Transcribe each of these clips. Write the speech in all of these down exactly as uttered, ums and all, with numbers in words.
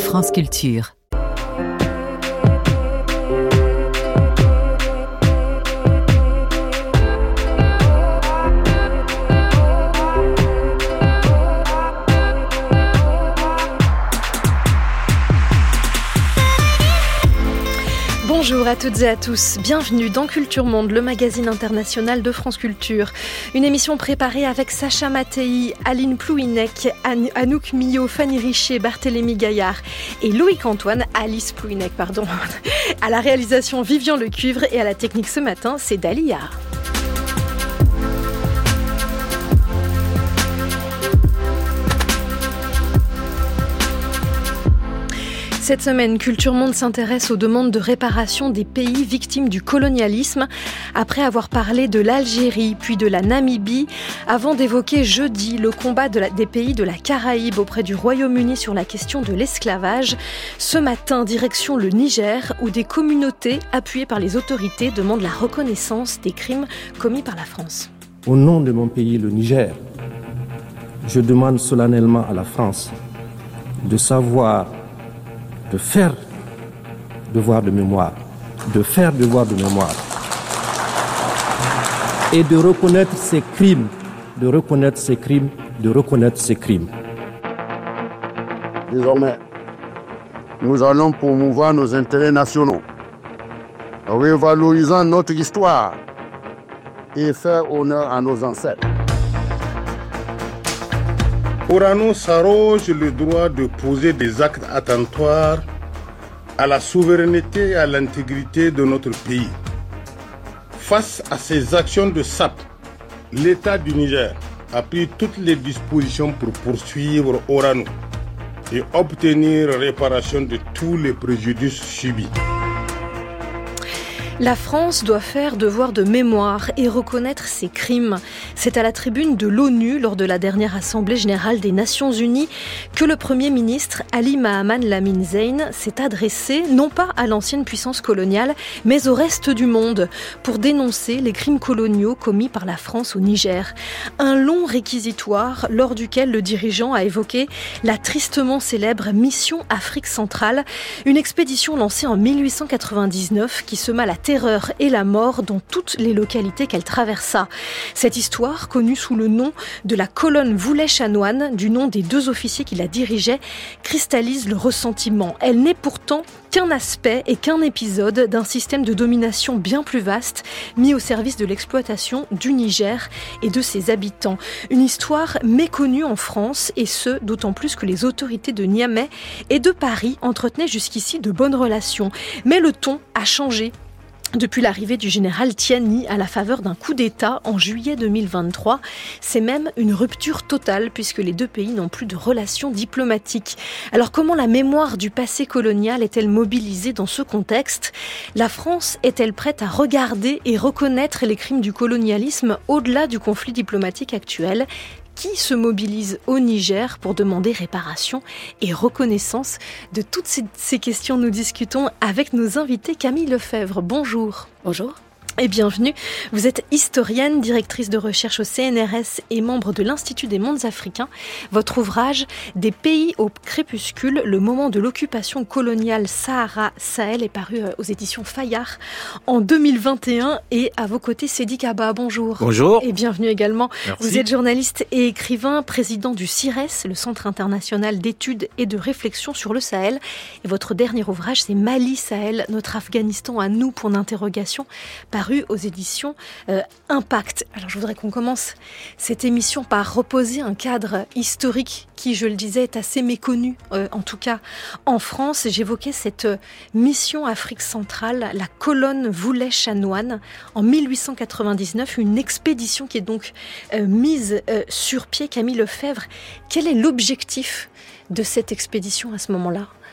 France Culture. Bonjour à toutes et à tous, bienvenue dans Culture Monde, le magazine international de France Culture. Une émission préparée avec Sacha Mattei, Aline Plouinec, An- Anouk Millot, Fanny Richer, Barthélémy Gaillard et Loïc Antoine, Alice Plouinec, pardon. À la réalisation Vivian Lecuivre et à la technique ce matin, c'est Dalia. Cette semaine, Culture Monde s'intéresse aux demandes de réparation des pays victimes du colonialisme. Après avoir parlé de l'Algérie, puis de la Namibie, avant d'évoquer jeudi le combat de la, des pays de la Caraïbe auprès du Royaume-Uni sur la question de l'esclavage, ce matin, direction le Niger, où des communautés appuyées par les autorités demandent la reconnaissance des crimes commis par la France. Au nom de mon pays, le Niger, je demande solennellement à la France de savoir de faire devoir de mémoire, de faire devoir de mémoire et de reconnaître ses crimes, de reconnaître ses crimes, de reconnaître ses crimes. Désormais, nous allons promouvoir nos intérêts nationaux, revalorisant notre histoire et faire honneur à nos ancêtres. Orano s'arroge le droit de poser des actes attentatoires à la souveraineté et à l'intégrité de notre pays. Face à ces actions de S A P, l'État du Niger a pris toutes les dispositions pour poursuivre Orano et obtenir réparation de tous les préjudices subis. La France doit faire devoir de mémoire et reconnaître ses crimes. C'est à la tribune de l'ONU, lors de la dernière Assemblée générale des Nations Unies, que le Premier ministre Ali Mahaman Lamine Zeine s'est adressé, non pas à l'ancienne puissance coloniale, mais au reste du monde, pour dénoncer les crimes coloniaux commis par la France au Niger. Un long réquisitoire, lors duquel le dirigeant a évoqué la tristement célèbre Mission Afrique centrale, une expédition lancée en mille huit cent quatre-vingt-dix-neuf qui sema la terreur et la mort dans toutes les localités qu'elle traversa. Cette histoire, connue sous le nom de la colonne Voulais-Chanoine, du nom des deux officiers qui la dirigeaient, cristallise le ressentiment. Elle n'est pourtant qu'un aspect et qu'un épisode d'un système de domination bien plus vaste, mis au service de l'exploitation du Niger et de ses habitants. Une histoire méconnue en France, et ce, d'autant plus que les autorités de Niamey et de Paris entretenaient jusqu'ici de bonnes relations. Mais le ton a changé depuis l'arrivée du général Tiani à la faveur d'un coup d'État en juillet deux mille vingt-trois. C'est même une rupture totale puisque les deux pays n'ont plus de relations diplomatiques. Alors comment la mémoire du passé colonial est-elle mobilisée dans ce contexte ? La France est-elle prête à regarder et reconnaître les crimes du colonialisme au-delà du conflit diplomatique actuel ? Qui se mobilise au Niger pour demander réparation et reconnaissance ? De toutes ces, ces questions, nous discutons avec nos invités. Camille Lefebvre, bonjour. Bonjour. Et bienvenue. Vous êtes historienne, directrice de recherche au C N R S et membre de l'Institut des mondes africains. Votre ouvrage « Des pays au crépuscule, le moment de l'occupation coloniale Sahara-Sahel » est paru aux éditions Fayard en deux mille vingt et un. Et à vos côtés, Seydi Kaba, bonjour. Bonjour. Et bienvenue également. Merci. Vous êtes journaliste et écrivain, président du CIRES, le Centre international d'études et de réflexion sur le Sahel. Et votre dernier ouvrage, c'est « Mali-Sahel, notre Afghanistan à nous, point d'interrogation », paru aux éditions euh, Impact. Alors je voudrais qu'on commence cette émission par reposer un cadre historique qui, je le disais, est assez méconnu, euh, en tout cas en France. J'évoquais cette euh, mission Afrique centrale, la colonne Voulais-Chanoine, en mille huit cent quatre-vingt-dix-neuf, une expédition qui est donc euh, mise euh, sur pied. Camille Lefebvre, quel est l'objectif de cette expédition à ce moment-là ?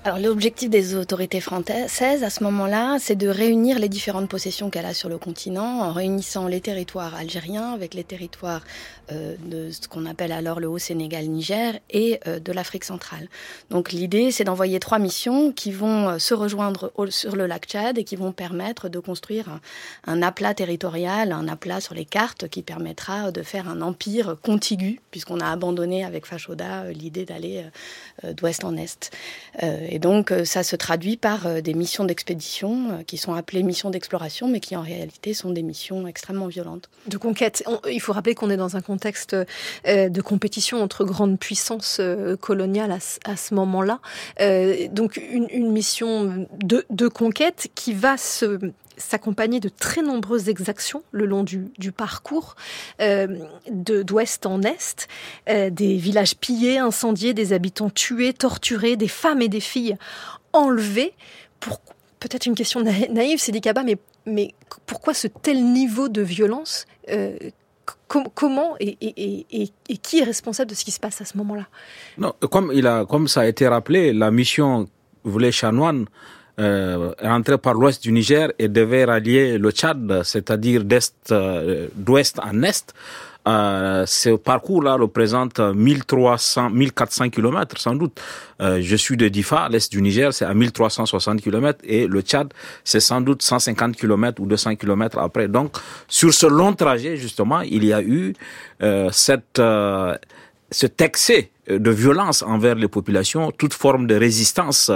Alors l'objectif des autorités françaises à ce moment-là, c'est de réunir les différentes possessions qu'elle a sur le continent en réunissant les territoires algériens avec les territoires euh, de ce qu'on appelle alors le Haut-Sénégal-Niger et euh, de l'Afrique centrale. Donc l'idée, c'est d'envoyer trois missions qui vont euh, se rejoindre au, sur le lac Tchad et qui vont permettre de construire un, un aplat territorial, un aplat sur les cartes qui permettra de faire un empire contigu, puisqu'on a abandonné avec Fachoda euh, l'idée d'aller euh, d'ouest en est. Euh, Et donc, ça se traduit par des missions d'expédition qui sont appelées missions d'exploration, mais qui en réalité sont des missions extrêmement violentes. De conquête. On, il faut rappeler qu'on est dans un contexte euh, de compétition entre grandes puissances euh, coloniales à, à ce moment-là. Euh, donc, une, une mission de, de conquête qui va se... s'accompagner de très nombreuses exactions le long du, du parcours, euh, de, d'ouest en est, euh, des villages pillés, incendiés, des habitants tués, torturés, des femmes et des filles enlevées. Pour, peut-être une question naïve, Sidi Kaba, mais, mais pourquoi ce tel niveau de violence euh, com- Comment et, et, et, et qui est responsable de ce qui se passe à ce moment-là? Non, comme, il a, comme ça a été rappelé, la mission voulait chanoine Euh, rentrer par l'ouest du Niger et devait rallier le Tchad, c'est-à-dire d'est, euh, d'ouest en est. Euh, ce parcours-là représente mille trois cents, mille quatre cents kilomètres sans doute. Euh, je suis de Difa, l'est du Niger, c'est à mille trois cent soixante kilomètres et le Tchad, c'est sans doute cent cinquante kilomètres ou deux cents kilomètres après. Donc, sur ce long trajet, justement, il y a eu euh, cette, euh, cet excès de violence envers les populations. Toute forme de résistance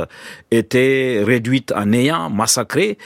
était réduite à néant, massacrée,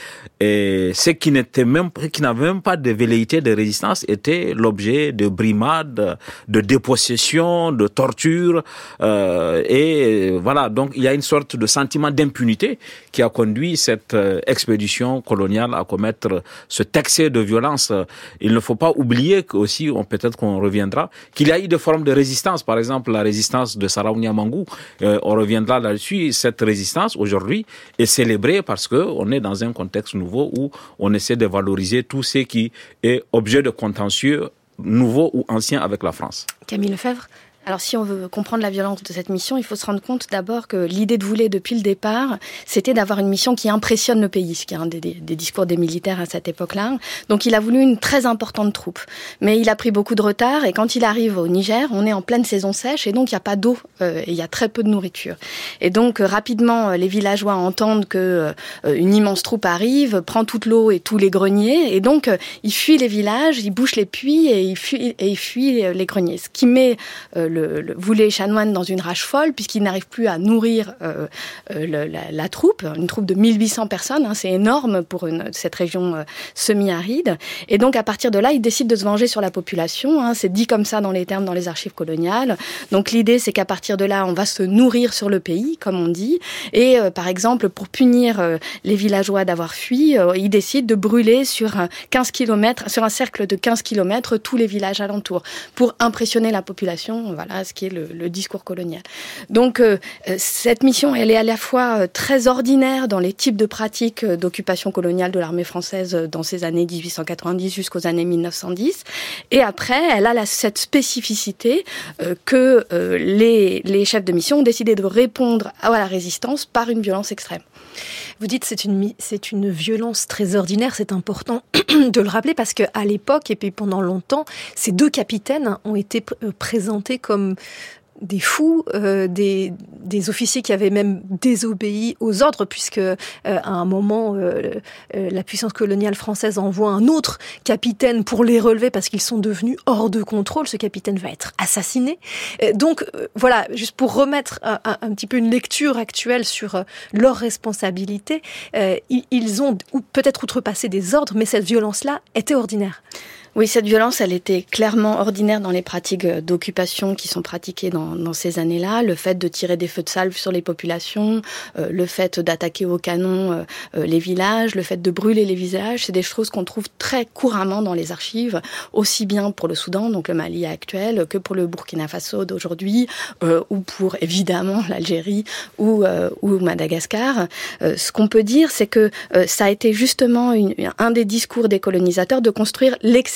et ce qui n'était même, qui n'avait même pas de velléité de résistance était l'objet de brimades, de dépossessions, de tortures, euh, et voilà. Donc il y a une sorte de sentiment d'impunité qui a conduit cette euh, expédition coloniale à commettre cet excès de violence. Il ne faut pas oublier qu'aussi, on, peut-être qu'on reviendra, qu'il y a eu des formes de résistance, par exemple la résistance de Saraounia Mangou, euh, on reviendra là-dessus. Cette résistance aujourd'hui est célébrée parce que on est dans un contexte nouveau où on essaie de valoriser tout ce qui est objet de contentieux nouveau ou ancien avec la France. Camille Lefebvre. Alors si on veut comprendre la violence de cette mission, il faut se rendre compte d'abord que l'idée de Voulé depuis le départ, c'était d'avoir une mission qui impressionne le pays, ce qui est un des, des, des discours des militaires à cette époque-là. Donc il a voulu une très importante troupe. Mais il a pris beaucoup de retard et quand il arrive au Niger, on est en pleine saison sèche et donc il n'y a pas d'eau euh, et il y a très peu de nourriture. Et donc euh, rapidement, les villageois entendent que euh, une immense troupe arrive, prend toute l'eau et tous les greniers et donc euh, ils fuient les villages, ils bouchent les puits et ils fuient, et ils fuient les greniers. Ce qui met euh, le, le Voulé chanoine dans une rage folle puisqu'il n'arrive plus à nourrir euh, euh, le, la, la troupe, une troupe de mille huit cents personnes, hein, c'est énorme pour une, cette région euh, semi-aride. Et donc à partir de là, il décide de se venger sur la population, hein, c'est dit comme ça dans les termes dans les archives coloniales. Donc l'idée c'est qu'à partir de là, on va se nourrir sur le pays, comme on dit. Et euh, par exemple, pour punir euh, les villageois d'avoir fui, euh, il décide de brûler sur quinze kilomètres, sur un cercle de quinze kilomètres, tous les villages alentours, pour impressionner la population. Voilà ce qui est le, le discours colonial. Donc euh, cette mission, elle est à la fois très ordinaire dans les types de pratiques d'occupation coloniale de l'armée française dans ces années dix-huit cent quatre-vingt-dix jusqu'aux années mille neuf cent dix. Et après, elle a la, cette spécificité euh, que euh, les, les chefs de mission ont décidé de répondre à la résistance par une violence extrême. Vous dites c'est une c'est une violence très ordinaire, c'est important de le rappeler parce que à l'époque et puis pendant longtemps, ces deux capitaines ont été présentés comme des fous, euh, des, des officiers qui avaient même désobéi aux ordres, puisque euh, à un moment, euh, euh, la puissance coloniale française envoie un autre capitaine pour les relever parce qu'ils sont devenus hors de contrôle. Ce capitaine va être assassiné. Euh, donc euh, voilà, juste pour remettre un, un, un petit peu une lecture actuelle sur euh, leur responsabilité, euh, ils, ils ont ou peut-être outrepassé des ordres, mais cette violence-là était ordinaire. Oui, cette violence, elle était clairement ordinaire dans les pratiques d'occupation qui sont pratiquées dans, dans ces années-là. Le fait de tirer des feux de salve sur les populations, euh, le fait d'attaquer au canon euh, les villages, le fait de brûler les villages, c'est des choses qu'on trouve très couramment dans les archives, aussi bien pour le Soudan, donc le Mali actuel, que pour le Burkina Faso d'aujourd'hui, euh, ou pour évidemment l'Algérie ou, euh, ou Madagascar. Euh, ce qu'on peut dire, c'est que euh, ça a été justement une, un des discours des colonisateurs de construire l'excès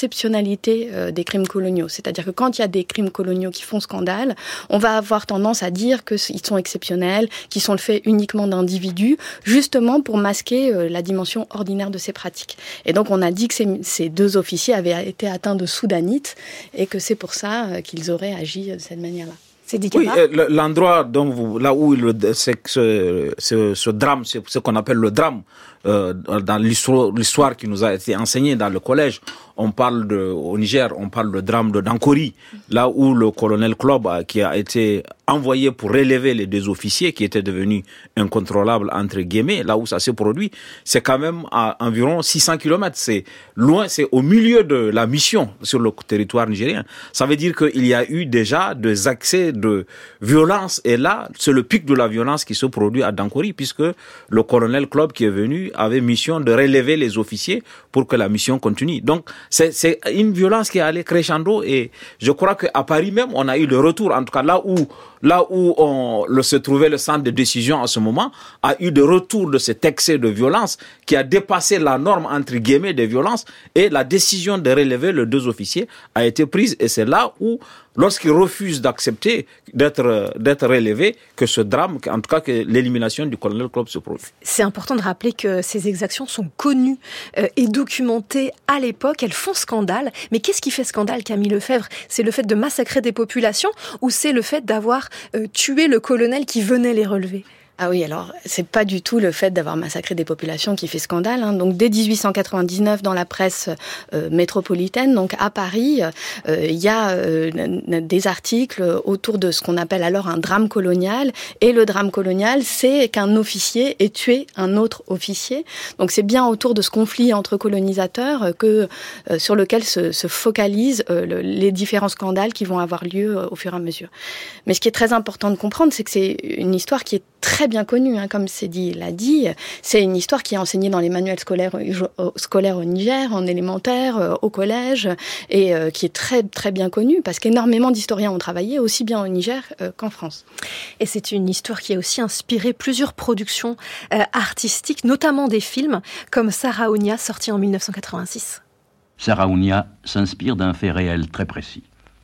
l'exceptionnalité euh, des crimes coloniaux. C'est-à-dire que quand il y a des crimes coloniaux qui font scandale, on va avoir tendance à dire qu'ils sont exceptionnels, qu'ils sont le fait uniquement d'individus, justement pour masquer euh, la dimension ordinaire de ces pratiques. Et donc on a dit que ces, ces deux officiers avaient été atteints de soudanite et que c'est pour ça euh, qu'ils auraient agi de cette manière-là. C'est oui, euh, l'endroit dont vous, là où le, c'est, ce, ce, ce drame, c'est ce qu'on appelle le drame, euh, dans l'histoire, l'histoire qui nous a été enseignée dans le collège, on parle de, au Niger, on parle de drame de Dankori, là où le colonel Klob, qui a été envoyé pour relever les deux officiers qui étaient devenus incontrôlables entre guillemets, là où ça s'est produit, c'est quand même à environ six cents kilomètres. C'est loin, c'est au milieu de la mission sur le territoire nigérien. Ça veut dire qu'il y a eu déjà des accès de violence et là, c'est le pic de la violence qui se produit à Dankori puisque le colonel Klob qui est venu avait mission de relever les officiers pour que la mission continue. Donc, c'est, c'est une violence qui est allée crescendo et je crois qu'à Paris même, on a eu le retour, en tout cas là où Là où on, le, se trouvait le centre de décision en ce moment, a eu de retour de cet excès de violence qui a dépassé la norme, entre guillemets, de violence et la décision de relever les deux officiers a été prise et c'est là où, lorsqu'ils refusent d'accepter d'être, d'être relevés, que ce drame, en tout cas que l'élimination du colonel Klob se produit. C'est important de rappeler que ces exactions sont connues euh, et documentées à l'époque, elles font scandale. Mais qu'est-ce qui fait scandale, Camille Lefebvre ? C'est le fait de massacrer des populations ou c'est le fait d'avoir euh, tué le colonel qui venait les relever ? Ah oui, alors c'est pas du tout le fait d'avoir massacré des populations qui fait scandale. Hein. Donc dès dix-huit cent quatre-vingt-dix-neuf, dans la presse euh, métropolitaine, donc à Paris, il euh, y a euh, des articles autour de ce qu'on appelle alors un drame colonial. Et le drame colonial, c'est qu'un officier ait tué un autre officier. Donc c'est bien autour de ce conflit entre colonisateurs que euh, sur lequel se, se focalisent euh, le, les différents scandales qui vont avoir lieu euh, au fur et à mesure. Mais ce qui est très important de comprendre, c'est que c'est une histoire qui est très bien connue, hein, comme c'est dit, l'a dit. C'est une histoire qui est enseignée dans les manuels scolaires, scolaires au Niger, en élémentaire, euh, au collège, et euh, qui est très très bien connue parce qu'énormément d'historiens ont travaillé aussi bien au Niger euh, qu'en France. Et c'est une histoire qui a aussi inspiré plusieurs productions euh, artistiques, notamment des films comme Saraounia, sorti en dix-neuf cent quatre-vingt-six. Saraounia s'inspire d'un fait réel très précis.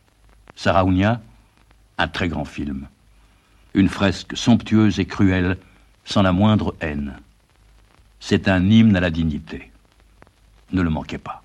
Saraounia, un très grand film. Une fresque somptueuse et cruelle, sans la moindre haine. C'est un hymne à la dignité. Ne le manquez pas.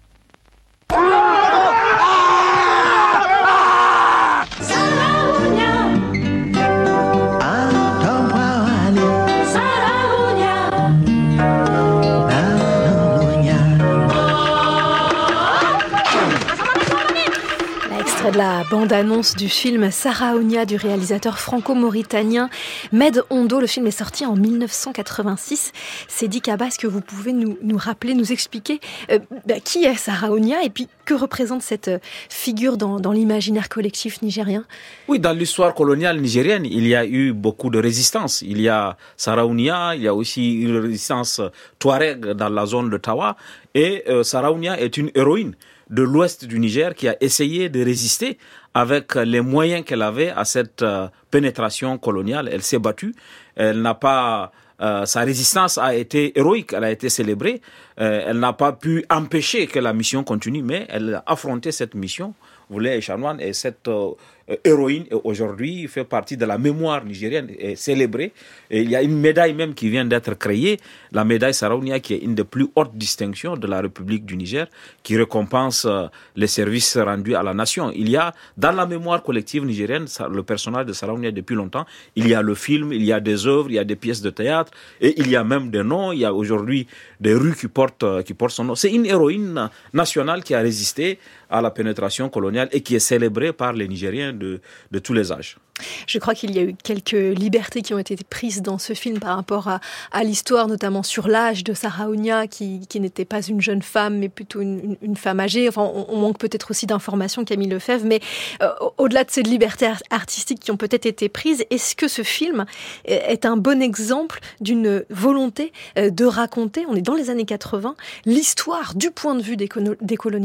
De la bande-annonce du film Saraounia du réalisateur franco-mauritanien Med Ondo. Le film est sorti en dix-neuf cent quatre-vingt-six. Seydi Kaba, est-ce que vous pouvez nous, nous rappeler, nous expliquer euh, bah, qui est Saraounia et puis que représente cette figure dans, dans l'imaginaire collectif nigérien ? Oui, dans l'histoire coloniale nigérienne, il y a eu beaucoup de résistance. Il y a Saraounia, il y a aussi une résistance touareg dans la zone de Tawa et euh, Saraounia est une héroïne de l'ouest du Niger qui a essayé de résister avec les moyens qu'elle avait à cette euh, pénétration coloniale. Elle s'est battue, elle n'a pas, euh, sa résistance a été héroïque, elle a été célébrée, euh, elle n'a pas pu empêcher que la mission continue, mais elle a affronté cette mission. Voulait Chanoine et cette euh, héroïne aujourd'hui fait partie de la mémoire nigérienne et célébrée. Et il y a une médaille même qui vient d'être créée, la médaille Saraounia, qui est une des plus hautes distinctions de la République du Niger, qui récompense euh, les services rendus à la nation. Il y a dans la mémoire collective nigérienne le personnage de Saraounia depuis longtemps. Il y a le film, il y a des œuvres, il y a des pièces de théâtre et il y a même des noms. Il y a aujourd'hui des rues qui portent euh, qui portent son nom. C'est une héroïne nationale qui a résisté à la pénétration coloniale et qui est célébrée par les Nigériens de, de tous les âges. Je crois qu'il y a eu quelques libertés qui ont été prises dans ce film par rapport à, à l'histoire, notamment sur l'âge de Saraounia, qui, qui n'était pas une jeune femme, mais plutôt une, une, une femme âgée. Enfin, on, on manque peut-être aussi d'informations, Camille Lefebvre, mais euh, au-delà de ces libertés artistiques qui ont peut-être été prises, est-ce que ce film est un bon exemple d'une volonté de raconter, on est dans les années quatre-vingts, l'histoire du point de vue des, des colonisés ?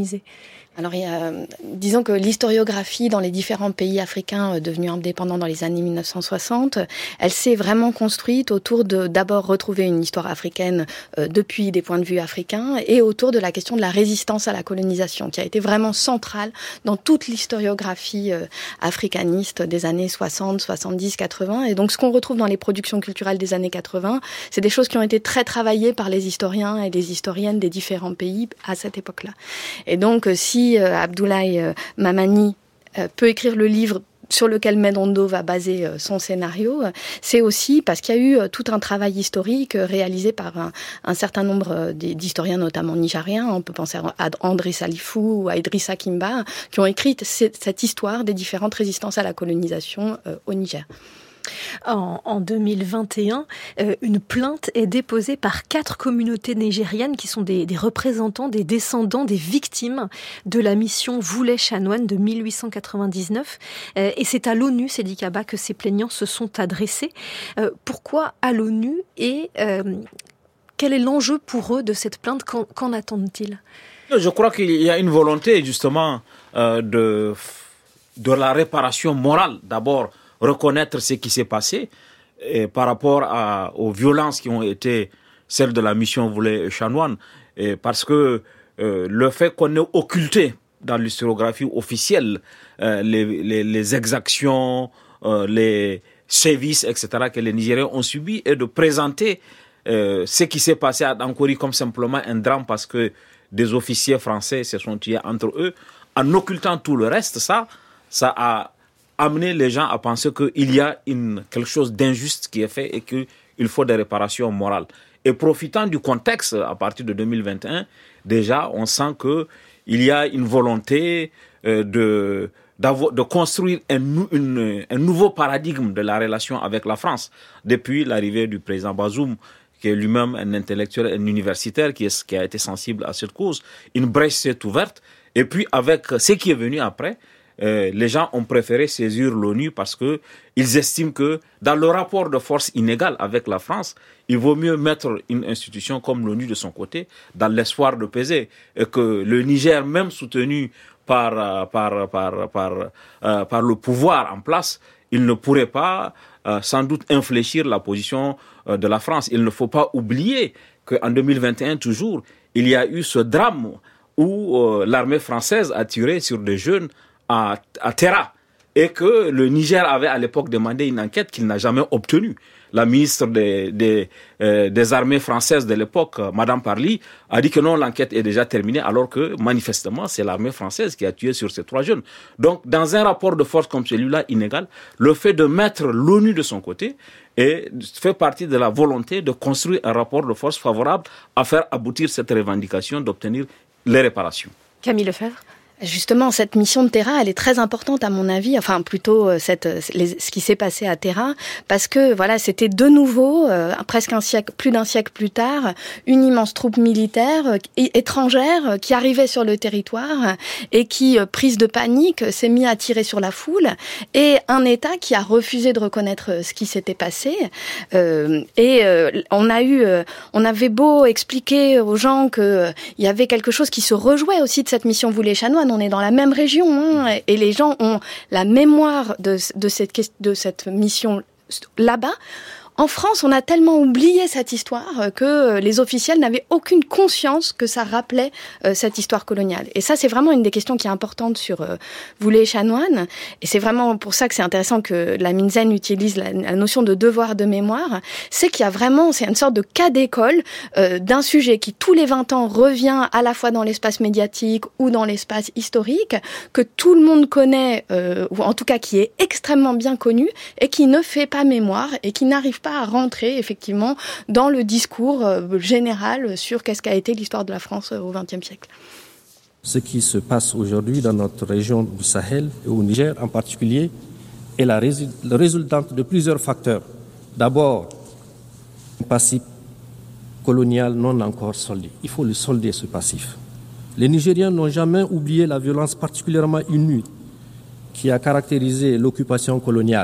Alors, il y a, disons que l'historiographie dans les différents pays africains euh, devenus indépendants dans les années mille neuf cent soixante, elle s'est vraiment construite autour de d'abord retrouver une histoire africaine euh, depuis des points de vue africains et autour de la question de la résistance à la colonisation, qui a été vraiment centrale dans toute l'historiographie euh, africaniste des années soixante, soixante-dix, quatre-vingts. Et donc, ce qu'on retrouve dans les productions culturelles des années quatre-vingts, c'est des choses qui ont été très travaillées par les historiens et les historiennes des différents pays à cette époque-là. Et donc, si euh, Abdoulaye euh, Mamani euh, peut écrire le livre sur lequel Medondo va baser euh, son scénario, euh, c'est aussi parce qu'il y a eu euh, tout un travail historique euh, réalisé par un, un certain nombre euh, d'historiens, notamment nigériens. On peut penser à André Salifou ou à Idrissa Kimba, qui ont écrit cette, cette histoire des différentes résistances à la colonisation euh, au Niger. En, en deux mille vingt et un, euh, une plainte est déposée par quatre communautés nigérianes qui sont des, des représentants, des descendants, des victimes de la mission Voulais Chanoine de mille huit cent quatre-vingt-dix-neuf. Euh, et c'est à l'ONU, Sédi Kaba, que ces plaignants se sont adressés. Euh, pourquoi à l'ONU et euh, quel est l'enjeu pour eux de cette plainte? Qu'en, qu'en attendent-ils? Je crois qu'il y a une volonté justement euh, de, de la réparation morale d'abord. Reconnaître ce qui s'est passé et par rapport à, aux violences qui ont été celles de la mission Voulais Chanoine, et parce que euh, le fait qu'on ait occulté dans l'historiographie officielle euh, les, les, les exactions, euh, les sévices, et cetera que les Nigériens ont subis, et de présenter euh, ce qui s'est passé à Dankori comme simplement un drame parce que des officiers français se sont tués entre eux, en occultant tout le reste, ça, ça a amener les gens à penser qu'il y a une, quelque chose d'injuste qui est fait et qu'il faut des réparations morales. Et profitant du contexte, à partir de deux mille vingt et un, déjà, on sent qu'il y a une volonté euh, de, de construire un, une, un nouveau paradigme de la relation avec la France. Depuis l'arrivée du président Bazoum, qui est lui-même un intellectuel, un universitaire, qui, est, qui a été sensible à cette cause, une brèche s'est ouverte. Et puis, avec ce qui est venu après, Euh, les gens ont préféré saisir l'ONU parce que ils estiment que dans le rapport de force inégal avec la France, il vaut mieux mettre une institution comme l'ONU de son côté dans l'espoir de peser, et que le Niger, même soutenu par par par par euh, par le pouvoir en place, il ne pourrait pas euh, sans doute infléchir la position euh, de la France. Il ne faut pas oublier qu'en deux mille vingt et un toujours, il y a eu ce drame où euh, l'armée française a tiré sur des jeunes à, à Terra, et que le Niger avait à l'époque demandé une enquête qu'il n'a jamais obtenue. La ministre des, des, euh, des armées françaises de l'époque, Madame Parly, a dit que non, l'enquête est déjà terminée, alors que manifestement c'est l'armée française qui a tué sur ces trois jeunes. Donc dans un rapport de force comme celui-là inégal, le fait de mettre l'ONU de son côté et fait partie de la volonté de construire un rapport de force favorable à faire aboutir cette revendication d'obtenir les réparations. Camille Lefebvre. Justement, cette mission de Terra, elle est très importante à mon avis, enfin plutôt cette, les, ce qui s'est passé à Terra, parce que voilà, c'était de nouveau, euh, presque un siècle, plus d'un siècle plus tard, une immense troupe militaire euh, étrangère qui arrivait sur le territoire et qui, euh, prise de panique, s'est mis à tirer sur la foule, et un État qui a refusé de reconnaître ce qui s'était passé. Euh, et euh, on a eu, euh, on avait beau expliquer aux gens que euh, il y avait quelque chose qui se rejouait aussi de cette mission Voulais Chanoine. On est dans la même région, hein, et les gens ont la mémoire de, de, cette, de cette mission là-bas. En France, on a tellement oublié cette histoire que les officiels n'avaient aucune conscience que ça rappelait euh, cette histoire coloniale. Et ça, c'est vraiment une des questions qui est importante sur euh, Voulais Chanoine. Et c'est vraiment pour ça que c'est intéressant que la Minzen utilise la, la notion de devoir de mémoire. C'est qu'il y a vraiment, c'est une sorte de cas d'école euh, d'un sujet qui, tous les vingt ans, revient à la fois dans l'espace médiatique ou dans l'espace historique, que tout le monde connaît, euh, ou en tout cas qui est extrêmement bien connu, et qui ne fait pas mémoire, et qui n'arrive pas à rentrer effectivement dans le discours euh, général sur qu'est-ce qu'a été l'histoire de la France euh, au vingtième siècle. Ce qui se passe aujourd'hui dans notre région du Sahel et au Niger en particulier est la résu- le résultante de plusieurs facteurs. D'abord, un passif colonial non encore soldé. Il faut le solder, ce passif. Les Nigériens n'ont jamais oublié la violence particulièrement inouïe qui a caractérisé l'occupation coloniale.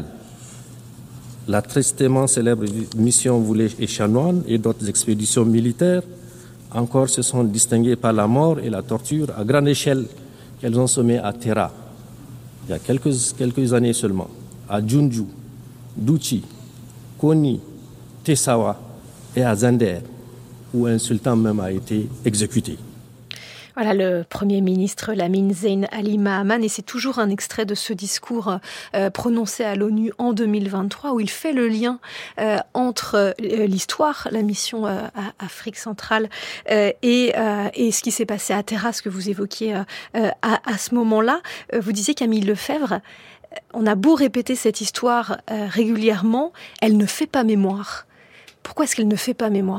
La tristement célèbre mission Voulais et Chanoine et d'autres expéditions militaires encore se sont distinguées par la mort et la torture à grande échelle qu'elles ont semées à Terra, il y a quelques, quelques années seulement, à Djoundjou, Douchi, Koni, Tessawa et à Zender, où un sultan même a été exécuté. Voilà le Premier ministre Lamine Zeine Ali Mahaman, et c'est toujours un extrait de ce discours euh, prononcé à l'ONU en deux mille vingt-trois où il fait le lien euh, entre euh, l'histoire, la mission euh, à Afrique centrale euh, et, euh, et ce qui s'est passé à Terra, ce que vous évoquiez euh, euh, à, à ce moment-là. Euh, vous disiez, Camille Lefebvre, on a beau répéter cette histoire euh, régulièrement, elle ne fait pas mémoire. Pourquoi est-ce qu'elle ne fait pas mémoire ?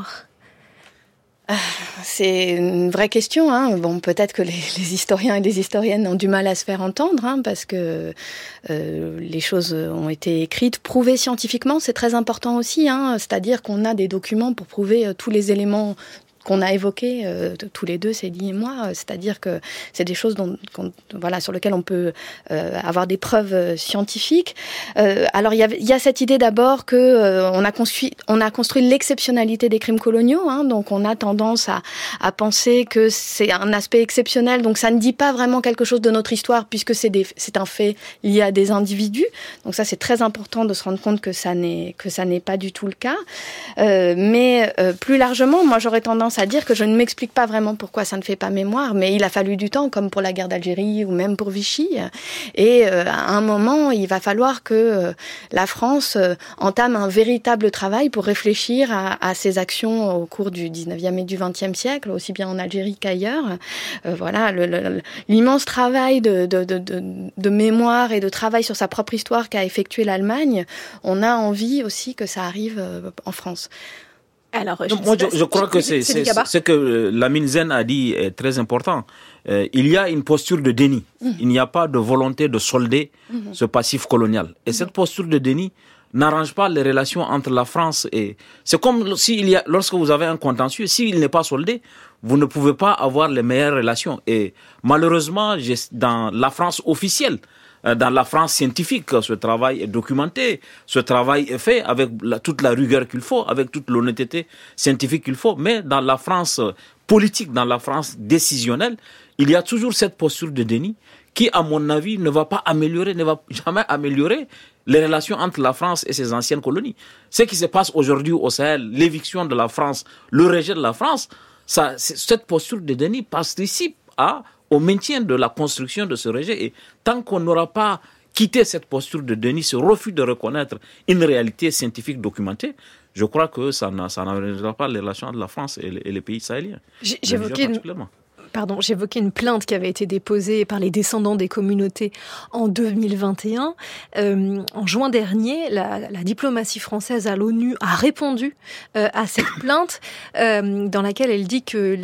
C'est une vraie question. Hein. Bon, peut-être que les, les historiens et les historiennes ont du mal à se faire entendre, hein, parce que euh, les choses ont été écrites, prouvées scientifiquement, c'est très important aussi. Hein, c'est-à-dire qu'on a des documents pour prouver euh, tous les éléments qu'on a évoqué euh, tous les deux, Célie et moi, euh, c'est-à-dire que c'est des choses dont, voilà, sur lesquelles on peut euh, avoir des preuves euh, scientifiques. Euh, alors il y a, y a cette idée d'abord que euh, on a construit, on a construit l'exceptionnalité des crimes coloniaux, hein, donc on a tendance à, à penser que c'est un aspect exceptionnel, donc ça ne dit pas vraiment quelque chose de notre histoire puisque c'est, des, c'est un fait lié à des individus. Donc ça c'est très important de se rendre compte que ça n'est que ça n'est pas du tout le cas. Euh, mais euh, plus largement, moi j'aurais tendance à dire que je ne m'explique pas vraiment pourquoi ça ne fait pas mémoire, mais il a fallu du temps, comme pour la guerre d'Algérie ou même pour Vichy. Et euh, à un moment, il va falloir que euh, la France euh, entame un véritable travail pour réfléchir à, à ses actions au cours du dix-neuvième et du vingtième siècle, aussi bien en Algérie qu'ailleurs. Euh, voilà, le, le, l'immense travail de, de, de, de, de mémoire et de travail sur sa propre histoire qu'a effectué l'Allemagne, on a envie aussi que ça arrive euh, en France. Alors, je, moi, je, je crois que c'est, c'est, c'est, ce que Lamine Zeine a dit est très important. Euh, il y a une posture de déni. Mmh. Il n'y a pas de volonté de solder mmh. ce passif colonial. Et mmh. cette posture de déni n'arrange pas les relations entre la France et... C'est comme si il y a, lorsque vous avez un contentieux, s'il n'est pas soldé, vous ne pouvez pas avoir les meilleures relations. Et malheureusement, dans la France officielle, dans la France scientifique, ce travail est documenté, ce travail est fait avec la, toute la rigueur qu'il faut, avec toute l'honnêteté scientifique qu'il faut, mais dans la France politique, dans la France décisionnelle, il y a toujours cette posture de déni qui, à mon avis, ne va pas améliorer, ne va jamais améliorer les relations entre la France et ses anciennes colonies. Ce qui se passe aujourd'hui au Sahel, l'éviction de la France, le rejet de la France, ça, cette posture de déni participe à au maintien de la construction de ce rejet. Et tant qu'on n'aura pas quitté cette posture de déni, ce refus de reconnaître une réalité scientifique documentée, je crois que ça, ça n'améliorera pas les relations de la France et les, et les pays sahéliens. J'ai, j'évoquais une... Pardon, j'évoquais une plainte qui avait été déposée par les descendants des communautés en deux mille vingt et un. Euh, en juin dernier, la, la diplomatie française à l'ONU a répondu euh, à cette plainte euh, dans laquelle elle dit que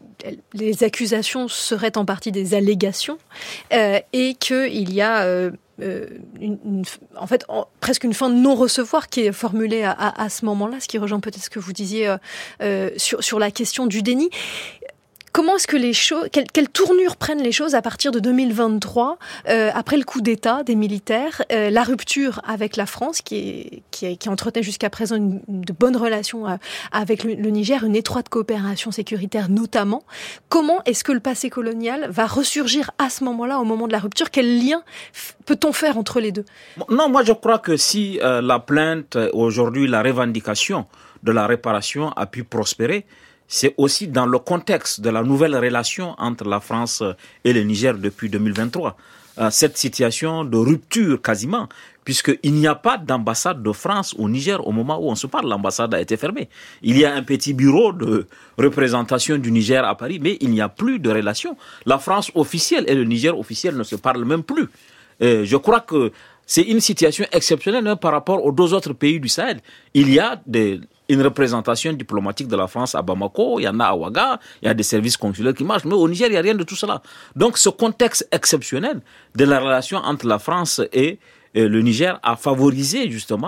les accusations seraient en partie des allégations euh, et qu'il y a euh, une, une, en fait en, presque une fin de non-recevoir qui est formulée à, à, à ce moment-là, ce qui rejoint peut-être ce que vous disiez euh, euh, sur, sur la question du déni. Comment est-ce que les choses, quelle, quelle tournure prennent les choses à partir de deux mille vingt-trois, euh, après le coup d'État des militaires, euh, la rupture avec la France, qui, est, qui, est, qui entretenait jusqu'à présent une, une de bonnes relations euh, avec le, le Niger, une étroite coopération sécuritaire notamment. Comment est-ce que le passé colonial va ressurgir à ce moment-là, au moment de la rupture? Quel lien f- peut-on faire entre les deux? Non, moi je crois que si euh, la plainte, aujourd'hui la revendication de la réparation a pu prospérer, c'est aussi dans le contexte de la nouvelle relation entre la France et le Niger depuis deux mille vingt-trois. Euh, cette situation de rupture quasiment, puisqu'il n'y a pas d'ambassade de France au Niger au moment où on se parle, l'ambassade a été fermée. Il y a un petit bureau de représentation du Niger à Paris, mais il n'y a plus de relation. La France officielle et le Niger officiel ne se parlent même plus. Et je crois que c'est une situation exceptionnelle hein, par rapport aux deux autres pays du Sahel. Il y a des... une représentation diplomatique de la France à Bamako, il y en a à Ouaga, il y a des services consulaires qui marchent, mais au Niger, il n'y a rien de tout cela. Donc, ce contexte exceptionnel de la relation entre la France et, et le Niger a favorisé justement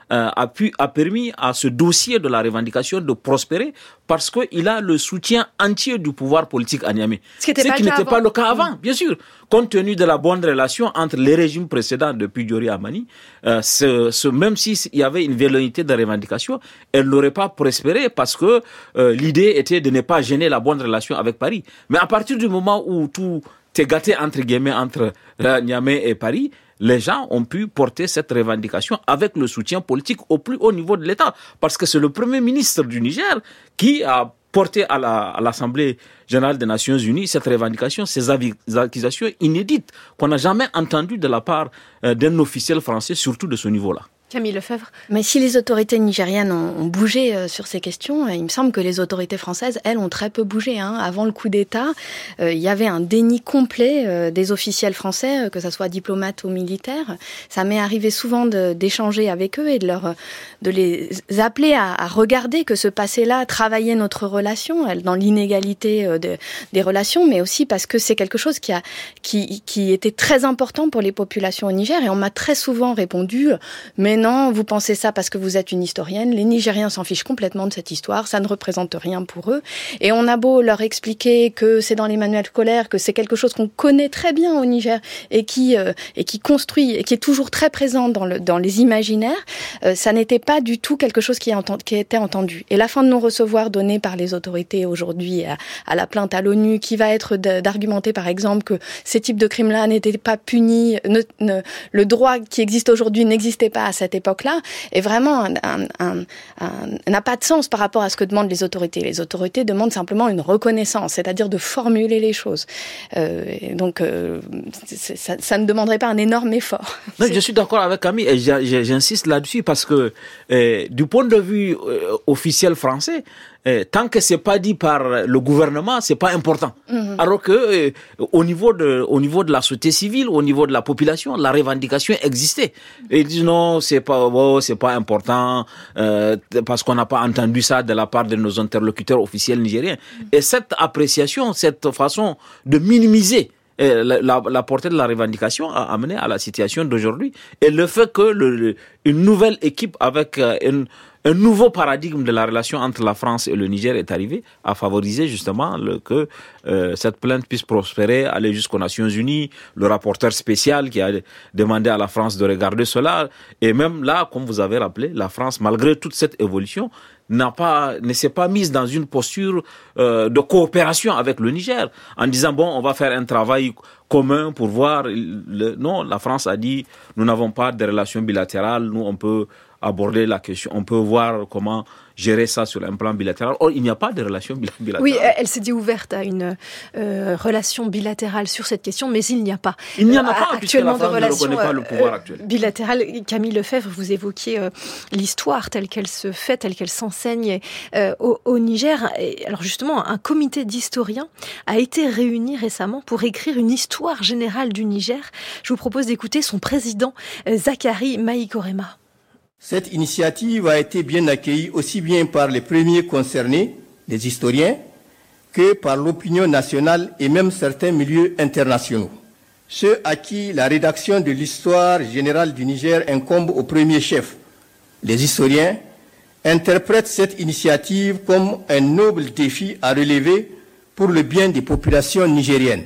euh, a pu a permis à ce dossier de la revendication de prospérer parce qu'il a le soutien entier du pouvoir politique à Niamey. Ce qui n'était pas, pas le cas avant, mmh. bien sûr. Compte tenu de la bonne relation entre les régimes précédents depuis Diori Amani, euh, ce, ce, même s'il y avait une velléité de revendication, elle n'aurait pas prospéré parce que euh, l'idée était de ne pas gêner la bonne relation avec Paris. Mais à partir du moment où tout est gâté entre guillemets entre euh, Niamey et Paris, les gens ont pu porter cette revendication avec le soutien politique au plus haut niveau de l'État. Parce que c'est le Premier ministre du Niger qui a porté à, la, à l'Assemblée générale des Nations Unies cette revendication, ces accusations inédites qu'on n'a jamais entendues de la part euh, d'un officiel français, surtout de ce niveau-là. Camille Lefebvre. Mais si les autorités nigériennes ont, ont bougé euh, sur ces questions, il me semble que les autorités françaises, elles, ont très peu bougé. Hein. Avant le coup d'État, euh, il y avait un déni complet euh, des officiels français, euh, que ce soit diplomates ou militaires. Ça m'est arrivé souvent de, d'échanger avec eux et de, leur, de les appeler à, à regarder que ce passé-là travaillait notre relation, dans l'inégalité euh, de, des relations, mais aussi parce que c'est quelque chose qui, a, qui, qui était très important pour les populations au Niger. Et on m'a très souvent répondu « mais non, vous pensez ça parce que vous êtes une historienne. Les Nigériens s'en fichent complètement de cette histoire. Ça ne représente rien pour eux. Et on a beau leur expliquer que c'est dans les manuels scolaires, que c'est quelque chose qu'on connaît très bien au Niger et qui euh, et qui construit et qui est toujours très présent dans le dans les imaginaires. Euh, ça n'était pas du tout quelque chose qui, enten- qui était entendu. Et la fin de non-recevoir donnée par les autorités aujourd'hui à, à la plainte à l'ONU, qui va être de, d'argumenter par exemple que ces types de crimes-là n'étaient pas punis, ne, ne, le droit qui existe aujourd'hui n'existait pas à cette époque-là, est vraiment un, un, un, un, n'a pas de sens par rapport à ce que demandent les autorités. Les autorités demandent simplement une reconnaissance, c'est-à-dire de formuler les choses. Euh, donc, euh, ça, ça ne demanderait pas un énorme effort. Non, je suis d'accord avec Camille et j'insiste là-dessus parce que euh, du point de vue euh, officiel français, euh, tant que c'est pas dit par le gouvernement, c'est pas important. Mm-hmm. Alors que euh, au niveau de au niveau de la société civile, au niveau de la population, la revendication existait. Et ils disent non, c'est pas oh, c'est pas important euh, parce qu'on n'a pas entendu ça de la part de nos interlocuteurs officiels nigériens. Mm-hmm. Et cette appréciation, cette façon de minimiser La, la, la portée de la revendication a amené à la situation d'aujourd'hui et le fait que le, le, une nouvelle équipe avec euh, une, un nouveau paradigme de la relation entre la France et le Niger est arrivé à favoriser justement le, que euh, cette plainte puisse prospérer, aller jusqu'aux Nations Unies, le rapporteur spécial qui a demandé à la France de regarder cela et même là, comme vous avez rappelé, la France, malgré toute cette évolution, n'a pas, ne s'est pas mise dans une posture euh, de coopération avec le Niger, en disant bon, on va faire un travail commun pour voir. Le... Non, la France a dit nous n'avons pas de relations bilatérales, nous on peut aborder la question, on peut voir comment gérer ça sur un plan bilatéral. Or, il n'y a pas de relation bilatérale. Oui, elle s'est dit ouverte à une euh, relation bilatérale sur cette question, mais il n'y a pas. Il n'y en a pas, euh, actuellement puisque la France de relation ne reconnaît pas le pouvoir actuel. Bilatérale. Camille Lefebvre, vous évoquiez euh, l'histoire telle qu'elle se fait, telle qu'elle s'enseigne euh, au, au Niger. Et alors justement, un comité d'historiens a été réuni récemment pour écrire une histoire générale du Niger. Je vous propose d'écouter son président, euh, Zachary Maïkorema. Cette initiative a été bien accueillie aussi bien par les premiers concernés, les historiens, que par l'opinion nationale et même certains milieux internationaux. Ceux à qui la rédaction de l'histoire générale du Niger incombe au premier chef, les historiens, interprètent cette initiative comme un noble défi à relever pour le bien des populations nigériennes.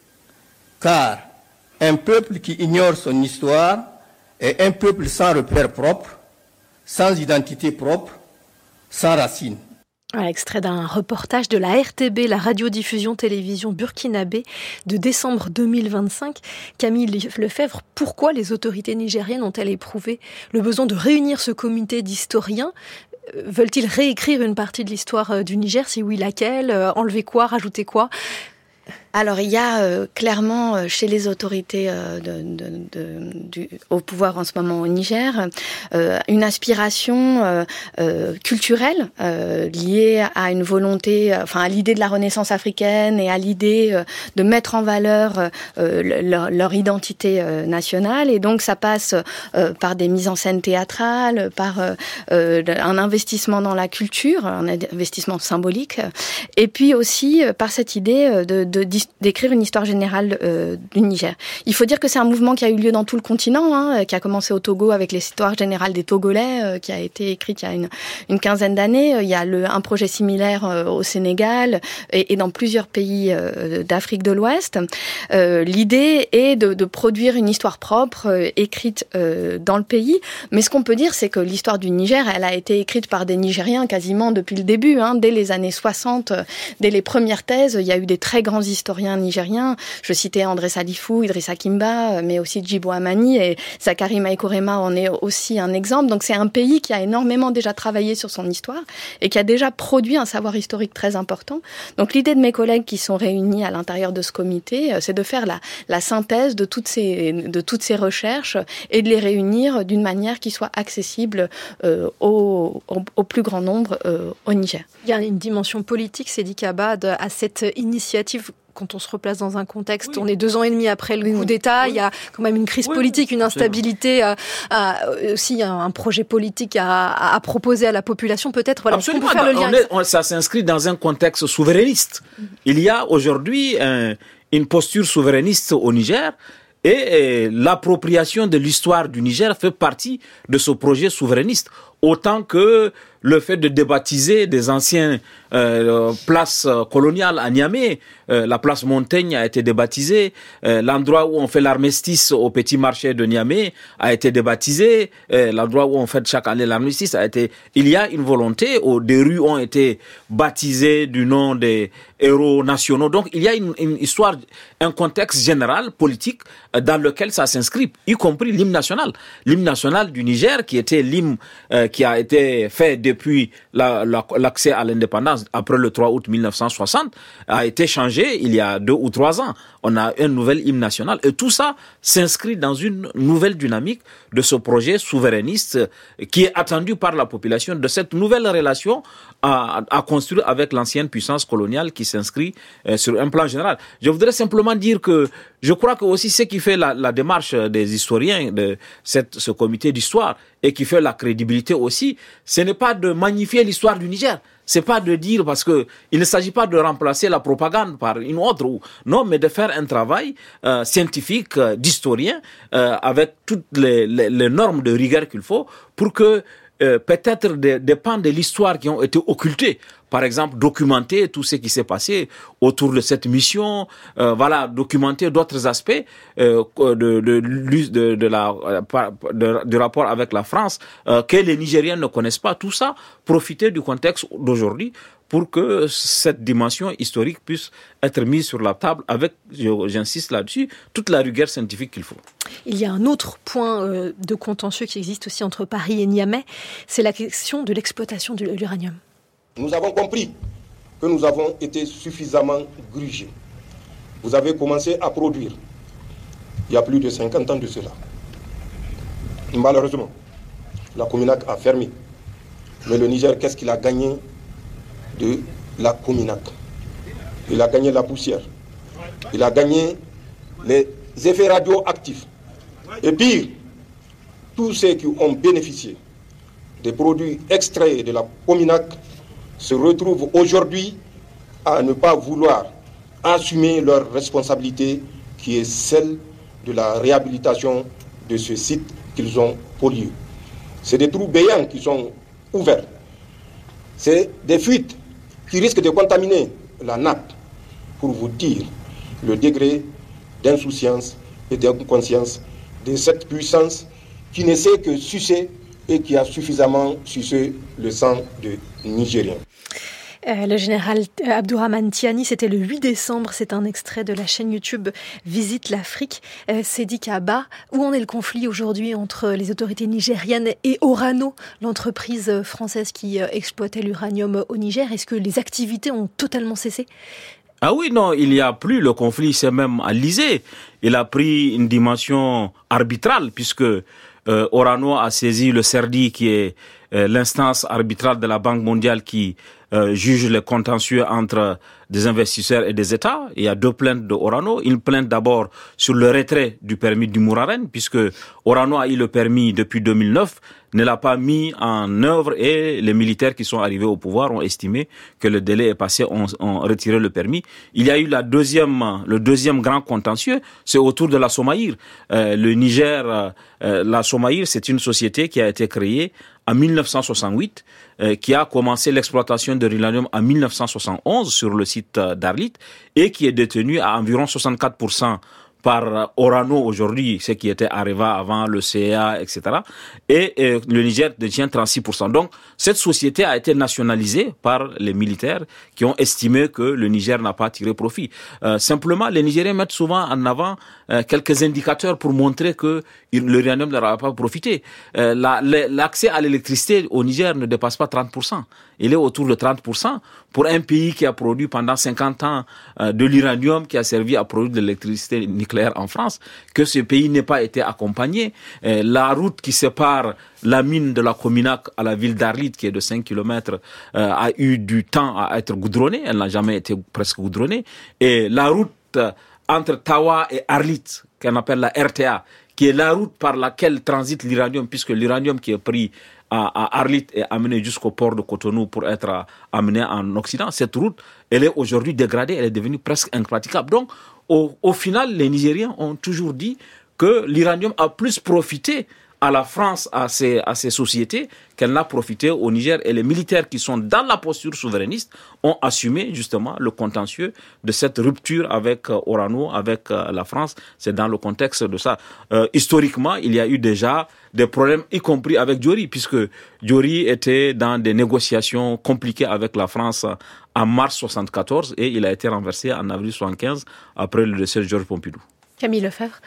Car un peuple qui ignore son histoire est un peuple sans repère propre, sans identité propre, sans racines. Un extrait d'un reportage de la R T B, la radiodiffusion télévision burkinabé, de décembre deux mille vingt-cinq. Camille Lefebvre, pourquoi les autorités nigériennes ont-elles éprouvé le besoin de réunir ce comité d'historiens ? Veulent-ils réécrire une partie de l'histoire du Niger ? Si oui, laquelle ? Enlever quoi ? Rajouter quoi ? Alors, il y a euh, clairement euh, chez les autorités euh, de, de, de, du, au pouvoir en ce moment au Niger euh, une aspiration euh, euh, culturelle euh, liée à une volonté, euh, enfin à l'idée de la Renaissance africaine et à l'idée euh, de mettre en valeur euh, leur, leur identité euh, nationale. Et donc, ça passe euh, par des mises en scène théâtrales, par euh, euh, un investissement dans la culture, un investissement symbolique, et puis aussi euh, par cette idée de, de d'histoire d'écrire une histoire générale euh, du Niger. Il faut dire que c'est un mouvement qui a eu lieu dans tout le continent, hein, qui a commencé au Togo avec l'histoire générale des Togolais, euh, qui a été écrite il y a une, une quinzaine d'années. Il y a le, un projet similaire euh, au Sénégal et, et dans plusieurs pays euh, d'Afrique de l'Ouest. Euh, l'idée est de, de produire une histoire propre, euh, écrite euh, dans le pays. Mais ce qu'on peut dire, c'est que l'histoire du Niger, elle a été écrite par des Nigériens quasiment depuis le début, hein, dès les années soixante, euh, dès les premières thèses. Il y a eu des très grands historiens nigériens. Je citais André Salifou, Idrissa Kimba, mais aussi Djibo Amani, et Zakari Maikorema en est aussi un exemple. Donc c'est un pays qui a énormément déjà travaillé sur son histoire et qui a déjà produit un savoir historique très important. Donc l'idée de mes collègues qui sont réunis à l'intérieur de ce comité, c'est de faire la, la synthèse de toutes ces, de toutes ces recherches et de les réunir d'une manière qui soit accessible euh, au, au, au plus grand nombre euh, au Niger. Il y a une dimension politique, Sédik Abad, à cette initiative. Quand on se replace dans un contexte, oui. on est deux ans et demi après le oui, coup oui. d'État, oui. il y a quand même une crise oui, politique, une instabilité, à, à, aussi un, un projet politique à, à proposer à la population, peut-être. Voilà, absolument, on peut faire le lien. On est, on, ça s'inscrit dans un contexte souverainiste. Mm-hmm. Il y a aujourd'hui un, une posture souverainiste au Niger. Et, et l'appropriation de l'histoire du Niger fait partie de ce projet souverainiste. Autant que le fait de débaptiser des anciennes euh, places coloniales à Niamey, euh, la place Montaigne a été débaptisée, euh, l'endroit où on fait l'armistice au petit marché de Niamey a été débaptisé, euh, l'endroit où on fait chaque année l'armistice a été... Il y a une volonté, où des rues ont été baptisées du nom des héros nationaux. Donc il y a une, une histoire, un contexte général, politique, dans lequel ça s'inscrit, y compris l'hymne national. L'hymne national du Niger, qui était l'hymne euh, qui a été fait depuis la, la, l'accès à l'indépendance après le trois août mille neuf cent soixante, a été changé il y a deux ou trois ans. On a un nouvel hymne national et tout ça s'inscrit dans une nouvelle dynamique de ce projet souverainiste qui est attendu par la population, de cette nouvelle relation à, à construire avec l'ancienne puissance coloniale qui s'inscrit euh, sur un plan général. Je voudrais simplement dire que je crois que aussi ce qui fait la, la démarche des historiens de cette, ce comité d'histoire et qui fait la crédibilité aussi, ce n'est pas de magnifier l'histoire du Niger. C'est pas de dire, parce que il ne s'agit pas de remplacer la propagande par une autre, ou non, mais de faire un travail euh, scientifique, euh, d'historien, euh, avec toutes les, les, les normes de rigueur qu'il faut pour que euh, peut-être des, des pans de l'histoire qui ont été occultés, par exemple, documenter tout ce qui s'est passé autour de cette mission, euh, voilà, documenter d'autres aspects euh, de, de, de, de la, de, du rapport avec la France euh, que les Nigériens ne connaissent pas. Tout ça, profiter du contexte d'aujourd'hui pour que cette dimension historique puisse être mise sur la table avec, j'insiste là-dessus, toute la rigueur scientifique qu'il faut. Il y a un autre point euh, de contentieux qui existe aussi entre Paris et Niamey, c'est la question de l'exploitation de l'uranium. Nous avons compris que nous avons été suffisamment grugés. Vous avez commencé à produire il y a plus de cinquante ans de cela. Malheureusement, la Cominac a fermé. Mais le Niger, qu'est-ce qu'il a gagné de la Cominac? Il a gagné la poussière. Il a gagné les effets radioactifs. Et pire, tous ceux qui ont bénéficié des produits extraits de la Cominac se retrouvent aujourd'hui à ne pas vouloir assumer leur responsabilité qui est celle de la réhabilitation de ce site qu'ils ont pollué. C'est des trous béants qui sont ouverts. C'est des fuites qui risquent de contaminer la nappe, pour vous dire le degré d'insouciance et d'inconscience de cette puissance qui ne sait que sucer et qui a suffisamment sucé le sang de Nigériens. Euh, le général Abdourahmane Tiani, c'était le huit décembre, c'est un extrait de la chaîne YouTube Visite l'Afrique. Euh, Sédik Abba, où en est le conflit aujourd'hui entre les autorités nigériennes et Orano, l'entreprise française qui euh, exploitait l'uranium au Niger? Est-ce que les activités ont totalement cessé? Ah oui, non, il n'y a plus, le conflit s'est même enlisé. Il a pris une dimension arbitrale puisque euh, Orano a saisi le CERDI qui est euh, l'instance arbitrale de la Banque mondiale qui euh, juge les contentieux entre des investisseurs et des États. Il y a deux plaintes de Orano. Une plainte d'abord sur le retrait du permis du Mouraren, puisque Orano a eu le permis depuis deux mille neuf, ne l'a pas mis en œuvre et les militaires qui sont arrivés au pouvoir ont estimé que le délai est passé, ont, ont retiré le permis. Il y a eu la deuxième, le deuxième grand contentieux, c'est autour de la Somaïr. Euh, le Niger, euh, la Somaïr, c'est une société qui a été créée en mille neuf cent soixante-huit, euh, qui a commencé l'exploitation de l'uranium en mille neuf cent soixante et onze sur le site d'Arlit et qui est détenue à environ soixante-quatre pour cent par Orano aujourd'hui, ce qui était Areva avant le C E A, et cetera. Et, et le Niger détient trente-six pour cent. Donc, cette société a été nationalisée par les militaires qui ont estimé que le Niger n'a pas tiré profit. Euh, simplement, les Nigériens mettent souvent en avant euh, quelques indicateurs pour montrer que l'uranium ne leur a pas profité. Euh, la, l'accès à l'électricité au Niger ne dépasse pas trente pour cent. Il est autour de trente pour cent pour un pays qui a produit pendant cinquante ans euh, de l'uranium qui a servi à produire de l'électricité nucléaire en France, que ce pays n'ait pas été accompagné. Euh, la route qui sépare la mine de la Cominac à la ville d'Arlit, qui est de cinq kilomètres, euh, a eu du temps à être goudronnée. Elle n'a jamais été presque goudronnée. Et la route euh, entre Tawa et Arlit, qu'on appelle la R T A, qui est la route par laquelle transite l'uranium, puisque l'uranium qui est pris à, à Arlit est amené jusqu'au port de Cotonou pour être à, amené en Occident. Cette route, elle est aujourd'hui dégradée, elle est devenue presque impraticable. Donc, au, au final, les Nigériens ont toujours dit que l'uranium a plus profité à la France, à ces, à ces sociétés, qu'elle n'a profité au Niger. Et les militaires qui sont dans la posture souverainiste ont assumé justement le contentieux de cette rupture avec euh, Orano, avec euh, la France. C'est dans le contexte de ça. Euh, historiquement, il y a eu déjà des problèmes, y compris avec Diori, puisque Diori était dans des négociations compliquées avec la France en mars soixante-quatorze et il a été renversé en avril soixante-quinze après le décès de Georges Pompidou. Camille Lefebvre.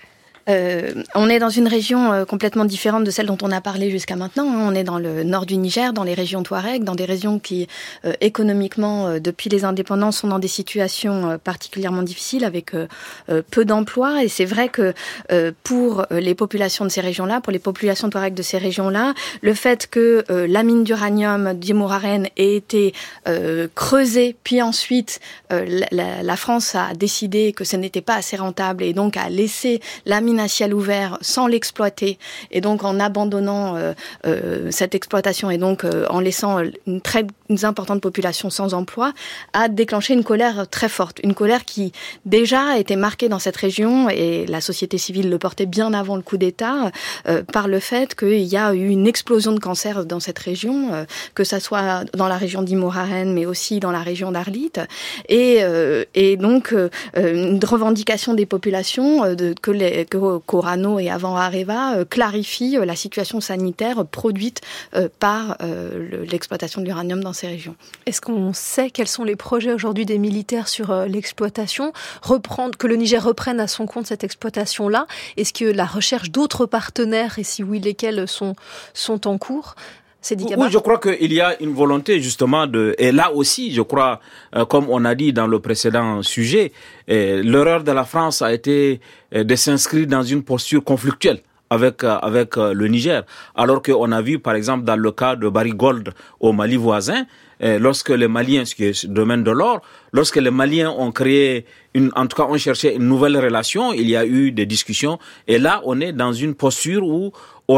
Euh, on est dans une région euh, complètement différente de celle dont on a parlé jusqu'à maintenant. Hein. On est dans le nord du Niger, dans les régions Touareg, dans des régions qui, euh, économiquement, euh, depuis les indépendances, sont dans des situations euh, particulièrement difficiles, avec euh, euh, peu d'emplois. Et c'est vrai que euh, pour les populations de ces régions-là, pour les populations Touareg de ces régions-là, le fait que euh, la mine d'uranium d'Imouraren ait été euh, creusée, puis ensuite euh, la, la France a décidé que ce n'était pas assez rentable et donc a laissé la mine à ciel ouvert sans l'exploiter et donc en abandonnant euh, euh, cette exploitation et donc euh, en laissant une très une importante population sans emploi, a déclenché une colère très forte, une colère qui déjà était marquée dans cette région et la société civile le portait bien avant le coup d'État euh, par le fait qu'il y a eu une explosion de cancer dans cette région, euh, que ça soit dans la région d'Imouraren mais aussi dans la région d'Arlit et, euh, et donc euh, une revendication des populations euh, de, que les que qu'Orano et avant Areva euh, clarifie euh, la situation sanitaire produite euh, par euh, le, l'exploitation de l'uranium dans ces régions. Est-ce qu'on sait quels sont les projets aujourd'hui des militaires sur euh, l'exploitation, reprendre, que le Niger reprenne à son compte cette exploitation-là? Est-ce que la recherche d'autres partenaires, et si oui, lesquels sont, sont en cours? Oui, je crois qu'il y a une volonté justement de, et là aussi, je crois, euh, comme on a dit dans le précédent sujet, euh, l'erreur de la France a été euh, de s'inscrire dans une posture conflictuelle avec euh, avec euh, le Niger, alors qu'on a vu par exemple dans le cas de Barry Gold au Mali voisin, euh, lorsque les Maliens, ce qui est le domaine de l'or, lorsque les Maliens ont créé une, en tout cas ont cherché une nouvelle relation, il y a eu des discussions, et là on est dans une posture où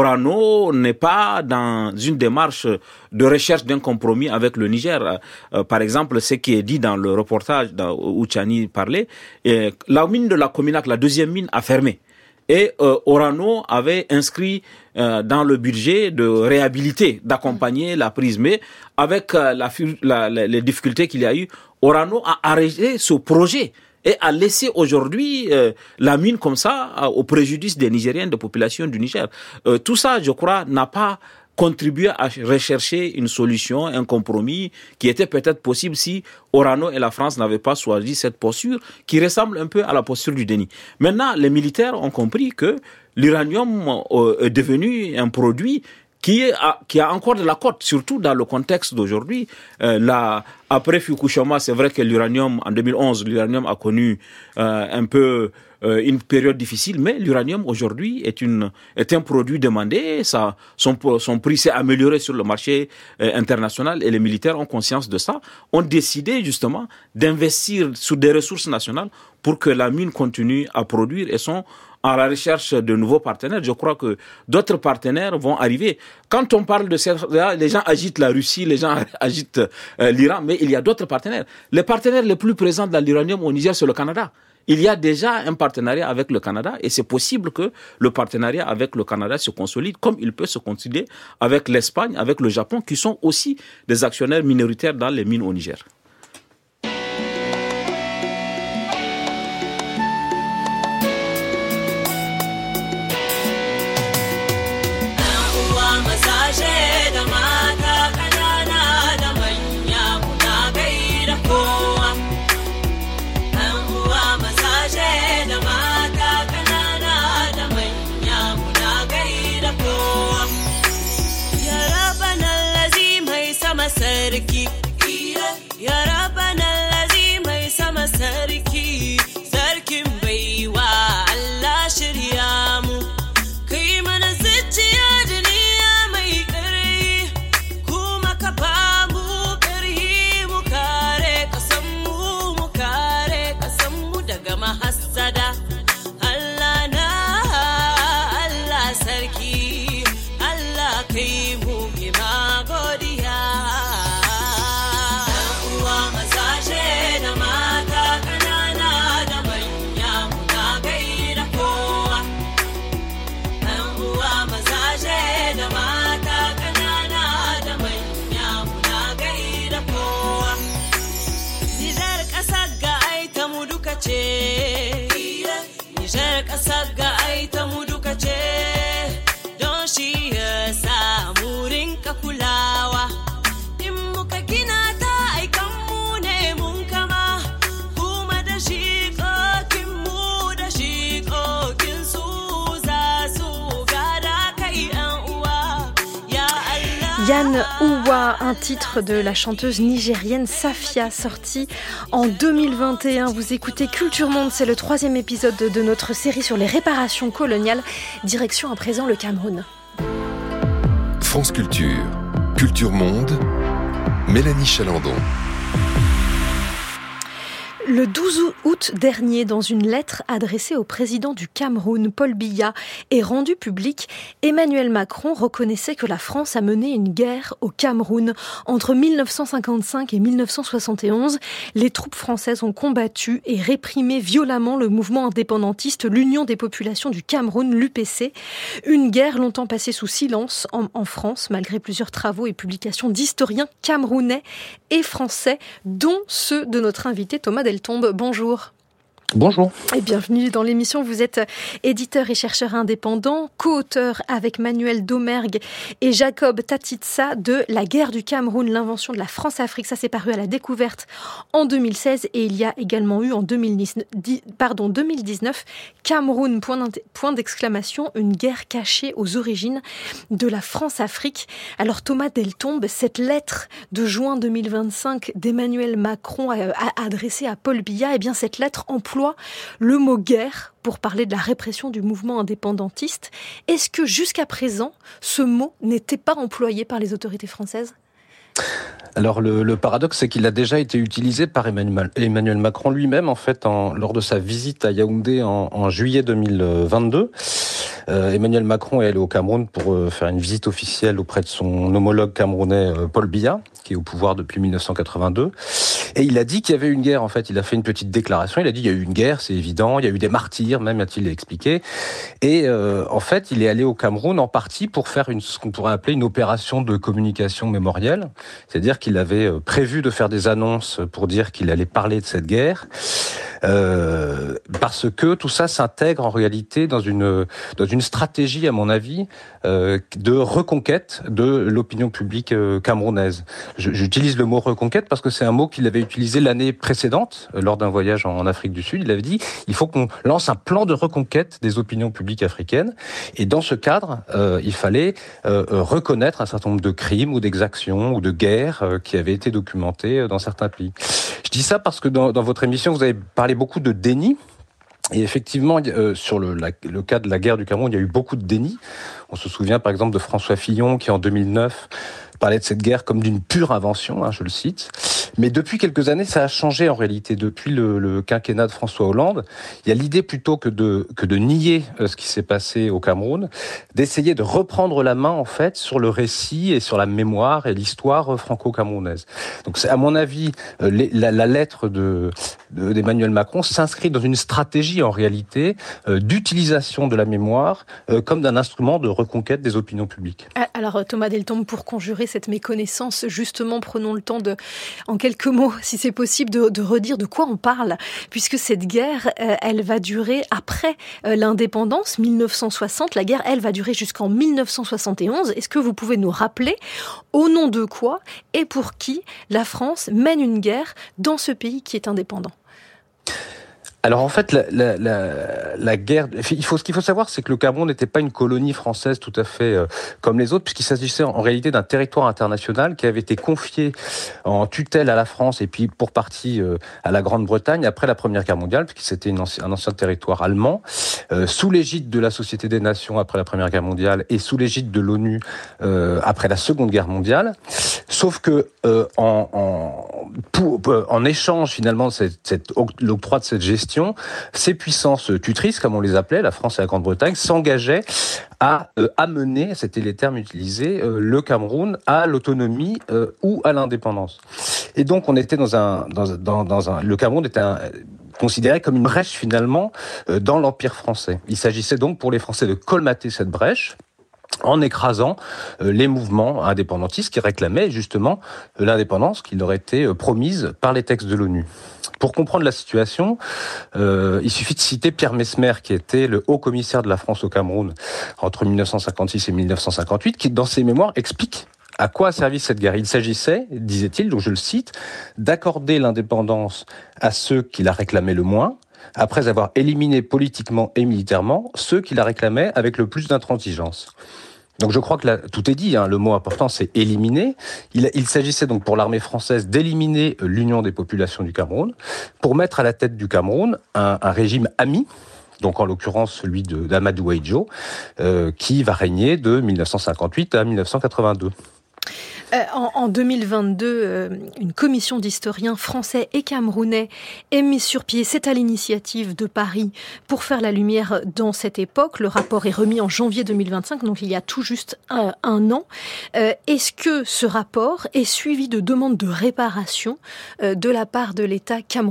Orano n'est pas dans une démarche de recherche d'un compromis avec le Niger. Euh, par exemple, ce qui est dit dans le reportage dans, où Tchani parlait, et la mine de la Cominac, la deuxième mine, a fermé. Et euh, Orano avait inscrit euh, dans le budget de réhabiliter, d'accompagner la prise. Mais avec euh, la, la, la, les difficultés qu'il y a eu, Orano a arrêté ce projet et a laissé aujourd'hui euh, la mine comme ça euh, au préjudice des Nigériens, des populations du Niger. Euh, tout ça, je crois, n'a pas contribué à rechercher une solution, un compromis qui était peut-être possible si Orano et la France n'avaient pas choisi cette posture qui ressemble un peu à la posture du déni. Maintenant, les militaires ont compris que l'uranium euh, est devenu un produit qui, est, qui a encore de la cote, surtout dans le contexte d'aujourd'hui. Euh, là, après Fukushima, c'est vrai que l'uranium, en deux mille onze, l'uranium a connu euh, un peu euh, une période difficile, mais l'uranium aujourd'hui est, une, est un produit demandé, ça, son, son prix s'est amélioré sur le marché euh, international et les militaires ont conscience de ça, ont décidé justement d'investir sur des ressources nationales pour que la mine continue à produire et sont à la recherche de nouveaux partenaires. Je crois que d'autres partenaires vont arriver. Quand on parle de ça, les gens agitent la Russie, les gens agitent euh, l'Iran, mais il y a d'autres partenaires. Les partenaires les plus présents dans l'uranium au Niger, c'est le Canada. Il y a déjà un partenariat avec le Canada et c'est possible que le partenariat avec le Canada se consolide comme il peut se consolider avec l'Espagne, avec le Japon, qui sont aussi des actionnaires minoritaires dans les mines au Niger. Sarki, ya Rabbana allazi mai sama sarki, sarkin baiwa Allah shirya mu, kai mana zuciya da niyya mai ƙarfi, kuma ka ba mu ƙarfi mu kare ƙasan mu, mu kare ƙasan mu daga mahassada. Allah na Allah sarki, Allah kai mu ima godiya. Nijar ƙasar ga ai ta mu duka ce, don shi ya sa mu rinka kulawa. In muka gina ta aikan mu ne mun kama, kuma da shi ƙoƙin mu da shi ƙoƙin su za su gada kai ‘yan uwa, ya Allah. Yann Ouwa, un titre de la chanteuse nigérienne Safia, sorti en deux mille vingt et un. Vous écoutez Culture Monde, c'est le troisième épisode de, de notre série sur les réparations coloniales. Direction à présent le Cameroun. France Culture, Culture Monde, Mélanie Chalandon. Le douze août dernier, dans une lettre adressée au président du Cameroun, Paul Biya, et rendue publique, Emmanuel Macron reconnaissait que la France a mené une guerre au Cameroun. Entre mille neuf cent cinquante-cinq et mille neuf cent soixante et onze, les troupes françaises ont combattu et réprimé violemment le mouvement indépendantiste, l'Union des populations du Cameroun, l'U P C. Une guerre longtemps passée sous silence en, en France, malgré plusieurs travaux et publications d'historiens camerounais et français, dont ceux de notre invité Thomas Deltombe. Bonjour. Bonjour. Et bienvenue dans l'émission. Vous êtes éditeur et chercheur indépendant, co-auteur avec Manuel Domergue et Jacob Tatitsa de La guerre du Cameroun, l'invention de la France-Afrique. Ça s'est paru à la Découverte en deux mille seize et il y a également eu en deux mille dix, pardon, deux mille dix-neuf Cameroun, point d'exclamation, une guerre cachée aux origines de la France-Afrique. Alors Thomas Deltombe, cette lettre de juin deux mille vingt-cinq d'Emmanuel Macron adressée à Paul Biya, eh bien cette lettre emploie le mot guerre pour parler de la répression du mouvement indépendantiste. Est-ce que jusqu'à présent, ce mot n'était pas employé par les autorités françaises ? Alors le, le paradoxe, c'est qu'il a déjà été utilisé par Emmanuel, Emmanuel Macron lui-même, en fait, en, lors de sa visite à Yaoundé en, en juillet deux mille vingt-deux. Euh, Emmanuel Macron est allé au Cameroun pour euh, faire une visite officielle auprès de son homologue camerounais euh, Paul Biya, qui est au pouvoir depuis mille neuf cent quatre-vingt-deux. Et il a dit qu'il y avait une guerre, en fait. Il a fait une petite déclaration. Il a dit qu'il y a eu une guerre, c'est évident. Il y a eu des martyrs, même, a-t-il expliqué. Et euh, en fait, il est allé au Cameroun en partie pour faire une, ce qu'on pourrait appeler une opération de communication mémorielle. C'est-à-dire qu'il avait prévu de faire des annonces pour dire qu'il allait parler de cette guerre. euh, parce que tout ça s'intègre en réalité dans une dans une stratégie, à mon avis, euh, de reconquête de l'opinion publique euh, camerounaise. Je, j'utilise le mot reconquête parce que c'est un mot qu'il avait utilisé l'année précédente euh, lors d'un voyage en, en Afrique du Sud. Il avait dit il faut qu'on lance un plan de reconquête des opinions publiques africaines, et dans ce cadre, euh, il fallait euh, reconnaître un certain nombre de crimes ou d'exactions ou de guerres euh, qui avaient été documentées dans certains pays. Je dis ça parce que dans, dans votre émission, vous avez parlé beaucoup de déni. Et effectivement, euh, sur le, la, le cas de la guerre du Cameroun, il y a eu beaucoup de déni. On se souvient par exemple de François Fillon qui, en deux mille neuf, parlait de cette guerre comme d'une pure invention, hein, je le cite. Mais depuis quelques années, ça a changé en réalité. Depuis le, le quinquennat de François Hollande, il y a l'idée plutôt que de, que de nier euh, ce qui s'est passé au Cameroun, d'essayer de reprendre la main en fait sur le récit et sur la mémoire et l'histoire euh, franco-camerounaise. Donc c'est, à mon avis, euh, les, la, la lettre de, de, d'Emmanuel Macron s'inscrit dans une stratégie en réalité euh, d'utilisation de la mémoire euh, comme d'un instrument de reconquête des opinions publiques. Alors Thomas Deltombe, pour conjurer cette méconnaissance, justement, prenons le temps de, en quelques mots, si c'est possible, de, de redire de quoi on parle, puisque cette guerre, euh, elle va durer après euh, l'indépendance, mille neuf cent soixante. La guerre, elle, va durer jusqu'en mille neuf cent soixante et onze. Est-ce que vous pouvez nous rappeler au nom de quoi et pour qui la France mène une guerre dans ce pays qui est indépendant ? Alors en fait, la, la, la, la guerre, il faut, ce qu'il faut savoir, c'est que le Cameroun n'était pas une colonie française tout à fait euh, comme les autres, puisqu'il s'agissait en réalité d'un territoire international qui avait été confié en tutelle à la France et puis pour partie euh, à la Grande-Bretagne après la Première Guerre mondiale, puisque c'était une ancien, un ancien territoire allemand, euh, sous l'égide de la Société des Nations après la Première Guerre mondiale et sous l'égide de l'ONU euh, après la Seconde Guerre mondiale. Sauf que euh, en, en, pour, en échange finalement de cette, cette, l'octroi de cette gestion, ces puissances tutrices, comme on les appelait, la France et la Grande-Bretagne, s'engageaient à euh, amener, c'était les termes utilisés, euh, le Cameroun à l'autonomie euh, ou à l'indépendance. Et donc on était dans un, dans, dans, dans un, le Cameroun était un, considéré comme une brèche finalement euh, dans l'Empire français. Il s'agissait donc pour les Français de colmater cette brèche en écrasant euh, les mouvements indépendantistes qui réclamaient justement euh, l'indépendance qui leur était euh, promise par les textes de l'ONU. Pour comprendre la situation, euh, il suffit de citer Pierre Messmer, qui était le haut commissaire de la France au Cameroun entre mille neuf cent cinquante-six et mille neuf cent cinquante-huit, qui, dans ses mémoires, explique à quoi a servi cette guerre. Il s'agissait, disait-il, donc je le cite, d'accorder l'indépendance à ceux qui la réclamaient le moins, après avoir éliminé politiquement et militairement ceux qui la réclamaient avec le plus d'intransigeance. Donc je crois que là, tout est dit, hein. Le mot important c'est éliminer. Il, il s'agissait donc pour l'armée française d'éliminer l'union des populations du Cameroun, pour mettre à la tête du Cameroun un, un régime ami, donc en l'occurrence celui de, d'Amadou Ahidjo, euh, qui va régner de mille neuf cent cinquante-huit à mille neuf cent quatre-vingt-deux. Euh, en, en deux mille vingt-deux, euh, une commission d'historiens français et camerounais est mise sur pied. C'est à l'initiative de Paris pour faire la lumière dans cette époque. Le rapport est remis en janvier deux mille vingt-cinq, donc il y a tout juste un, un an. Euh, est-ce que ce rapport est suivi de demandes de réparation euh, de la part de l'État camerounais ?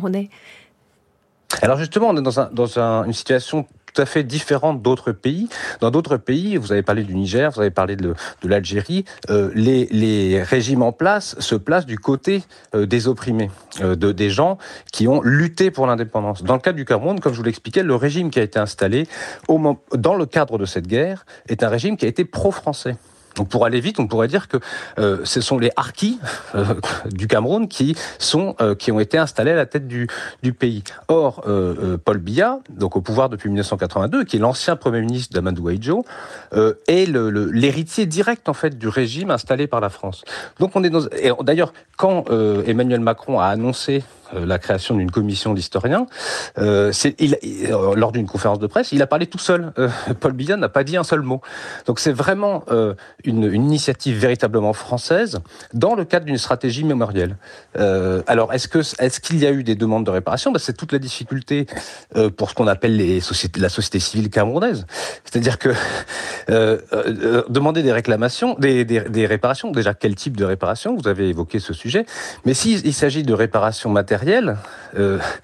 Alors justement, on est dans, un, dans un, une situation tout à fait différente d'autres pays. Dans d'autres pays, vous avez parlé du Niger, vous avez parlé de, de l'Algérie, euh, les, les régimes en place se placent du côté euh, des opprimés, euh, de, des gens qui ont lutté pour l'indépendance. Dans le cas du Cameroun, comme je vous l'expliquais, le régime qui a été installé au, dans le cadre de cette guerre est un régime qui a été pro-français. Donc pour aller vite, on pourrait dire que euh, ce sont les harkis euh, du Cameroun qui sont euh, qui ont été installés à la tête du du pays. Or, euh, euh, Paul Biya, donc au pouvoir depuis mille neuf cent quatre-vingt-deux, qui est l'ancien premier ministre d'Amadou Ahidjo, euh, est le, le, l'héritier direct en fait du régime installé par la France. Donc on est dans. Et d'ailleurs, quand euh, Emmanuel Macron a annoncé la création d'une commission d'historiens, euh, c'est, il, euh, lors d'une conférence de presse, il a parlé tout seul. Euh, Paul Biya n'a pas dit un seul mot. Donc c'est vraiment euh, une, une initiative véritablement française dans le cadre d'une stratégie mémorielle. Euh, alors est-ce que est-ce qu'il y a eu des demandes de réparation ? Ben, c'est toute la difficulté euh, pour ce qu'on appelle les sociétés, la société civile camerounaise. C'est-à-dire que euh, euh, demander des réclamations, des, des, des réparations. Déjà, quel type de réparation ? Vous avez évoqué ce sujet. Mais s'il il s'agit de réparations matérielles, Euh,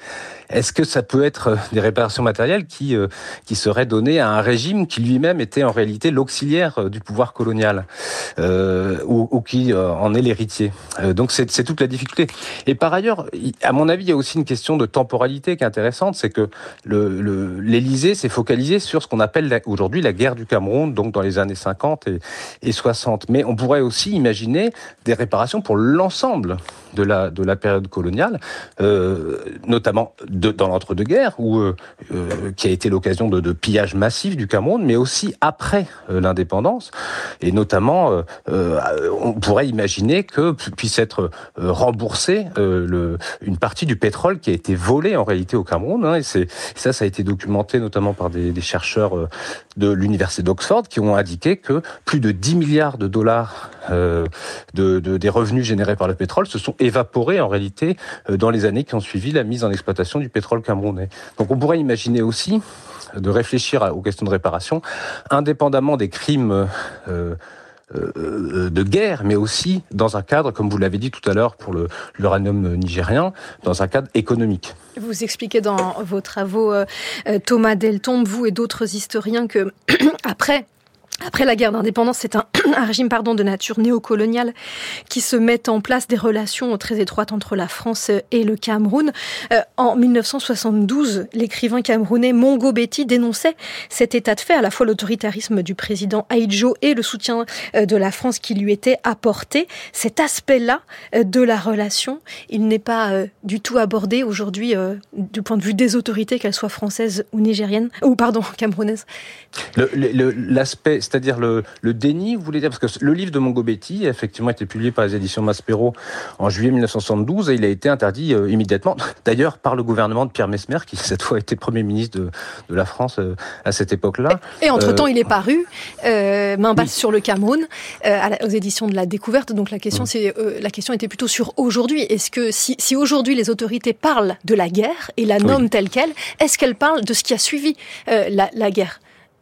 est-ce que ça peut être des réparations matérielles qui euh, qui seraient données à un régime qui lui-même était en réalité l'auxiliaire du pouvoir colonial euh, ou, ou qui euh, en est l'héritier. Euh, donc c'est, c'est toute la difficulté. Et par ailleurs, à mon avis, il y a aussi une question de temporalité qui est intéressante, c'est que le, le, l'Élysée s'est focalisé sur ce qu'on appelle la, aujourd'hui la guerre du Cameroun, donc dans les années cinquante et, et soixante. Mais on pourrait aussi imaginer des réparations pour l'ensemble de la de la période coloniale, euh, notamment de, dans l'entre-deux-guerres, où euh, euh, qui a été l'occasion de, de pillages massifs du Cameroun, mais aussi après euh, l'indépendance, et notamment euh, euh, on pourrait imaginer que puisse être euh, remboursé euh, le, une partie du pétrole qui a été volé en réalité au Cameroun, hein, et c'est ça, ça a été documenté notamment par des, des chercheurs euh, de l'université d'Oxford qui ont indiqué que plus de dix milliards de dollars euh, de, de des revenus générés par le pétrole se sont évaporés en réalité euh, dans les années qui ont suivi la mise en exploitation du pétrole camerounais. Donc on pourrait imaginer aussi de réfléchir aux questions de réparation, indépendamment des crimes euh, euh, de guerre, mais aussi dans un cadre, comme vous l'avez dit tout à l'heure pour le, l'uranium nigérien, dans un cadre économique. Vous expliquez dans vos travaux, euh, Thomas Deltombe, vous et d'autres historiens, que après... Après la guerre d'indépendance, c'est un, un régime pardon, de nature néocoloniale qui se met en place, des relations très étroites entre la France et le Cameroun. Euh, en dix-neuf cent soixante-douze, l'écrivain camerounais Mongo Betty dénonçait cet état de fait, à la fois l'autoritarisme du président Ahidjo et le soutien de la France qui lui était apporté. Cet aspect-là de la relation, il n'est pas euh, du tout abordé aujourd'hui euh, du point de vue des autorités, qu'elles soient françaises ou nigériennes, ou pardon, camerounaises. Le, le, l'aspect, c'est-à-dire le, le déni, vous voulez dire, parce que le livre de Mongo Betty a effectivement été publié par les éditions Maspero en juillet dix-neuf cent soixante-douze et il a été interdit euh, immédiatement, d'ailleurs par le gouvernement de Pierre Messmer, qui cette fois était Premier ministre de, de la France euh, à cette époque-là. Et entre-temps, euh, il est paru, euh, main basse oui. sur le Cameroun, euh, à la, aux éditions de la Découverte. Donc la question, mmh. c'est, euh, la question était plutôt sur aujourd'hui. Est-ce que si, si aujourd'hui les autorités parlent de la guerre et la nomment oui. telle quelle, est-ce qu'elles parlent de ce qui a suivi euh, la, la guerre ?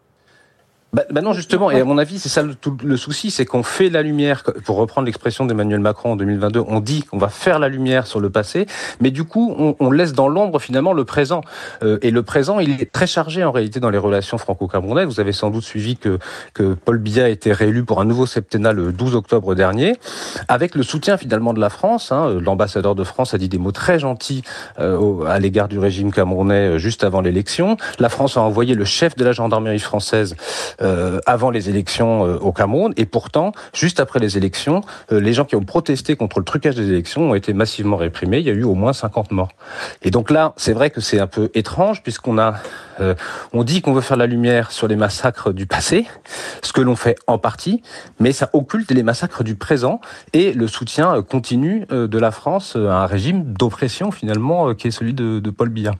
Bah, bah non, justement, et à mon avis, c'est ça le, tout le souci, c'est qu'on fait la lumière, pour reprendre l'expression d'Emmanuel Macron en deux mille vingt-deux, on dit qu'on va faire la lumière sur le passé, mais du coup, on, on laisse dans l'ombre finalement le présent. Euh, et le présent, il est très chargé en réalité dans les relations franco-camerounaises. Vous avez sans doute suivi que, que Paul Biya a été réélu pour un nouveau septennat le douze octobre dernier, avec le soutien finalement de la France. Hein. L'ambassadeur de France a dit des mots très gentils euh, au, à l'égard du régime camerounais juste avant l'élection. La France a envoyé le chef de la gendarmerie française Euh, avant les élections euh, au Cameroun, et pourtant, juste après les élections, euh, les gens qui ont protesté contre le trucage des élections ont été massivement réprimés. Il y a eu au moins cinquante morts. Et donc là, c'est vrai que c'est un peu étrange, puisqu'on a, euh, on dit qu'on veut faire la lumière sur les massacres du passé, ce que l'on fait en partie, mais ça occulte les massacres du présent et le soutien euh, continu euh, de la France euh, à un régime d'oppression finalement euh, qui est celui de, de Paul Biya.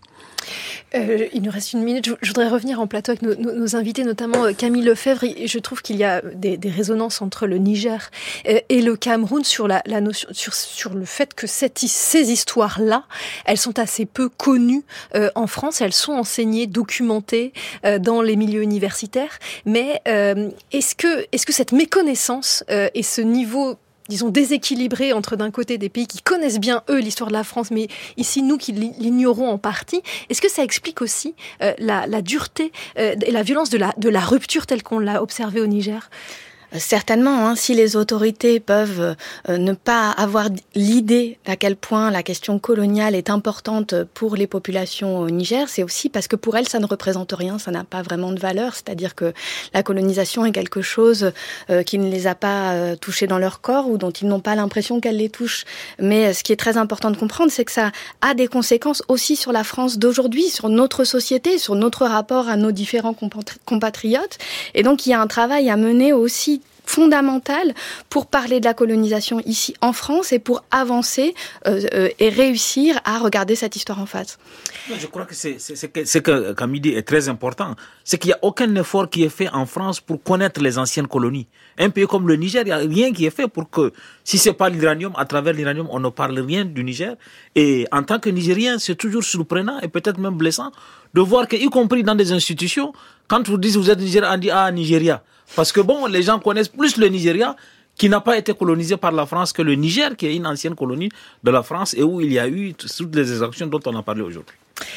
Euh, il nous reste une minute. Je, je voudrais revenir en plateau avec nos, nos, nos invités, notamment euh, Camille Lefebvre. Et je trouve qu'il y a des, des résonances entre le Niger euh, et le Cameroun sur la, la notion, sur, sur le fait que cette, ces histoires-là, elles sont assez peu connues euh, en France. Elles sont enseignées, documentées euh, dans les milieux universitaires. Mais euh, est-ce que, est-ce que cette méconnaissance euh, et ce niveau disons, déséquilibré entre d'un côté des pays qui connaissent bien, eux, l'histoire de la France, mais ici, nous, qui l'ignorons en partie, est-ce que ça explique aussi euh, la, la dureté euh, et la violence de la, de la rupture telle qu'on l'a observée au Niger ? Certainement, hein, si les autorités peuvent euh, ne pas avoir l'idée d'à quel point la question coloniale est importante pour les populations au Niger, c'est aussi parce que pour elles, ça ne représente rien, ça n'a pas vraiment de valeur. C'est-à-dire que la colonisation est quelque chose euh, qui ne les a pas euh, touchés dans leur corps ou dont ils n'ont pas l'impression qu'elle les touche. Mais ce qui est très important de comprendre, c'est que ça a des conséquences aussi sur la France d'aujourd'hui, sur notre société, sur notre rapport à nos différents compatriotes. Et donc, il y a un travail à mener aussi fondamental pour parler de la colonisation ici en France et pour avancer euh, euh, et réussir à regarder cette histoire en face. Je crois que c'est, c'est, c'est que, ce que Camille dit est très important. C'est qu'il n'y a aucun effort qui est fait en France pour connaître les anciennes colonies. Un pays comme le Niger, il n'y a rien qui est fait pour que, si ce n'est pas l'uranium, à travers l'uranium, on ne parle rien du Niger. Et en tant que Nigérien, c'est toujours surprenant et peut-être même blessant de voir que, y compris dans des institutions, quand vous dites vous êtes Nigérien, on dit ah, Nigeria. Parce que bon, les gens connaissent plus le Nigeria qui n'a pas été colonisé par la France que le Niger, qui est une ancienne colonie de la France et où il y a eu toutes les exactions dont on a parlé aujourd'hui.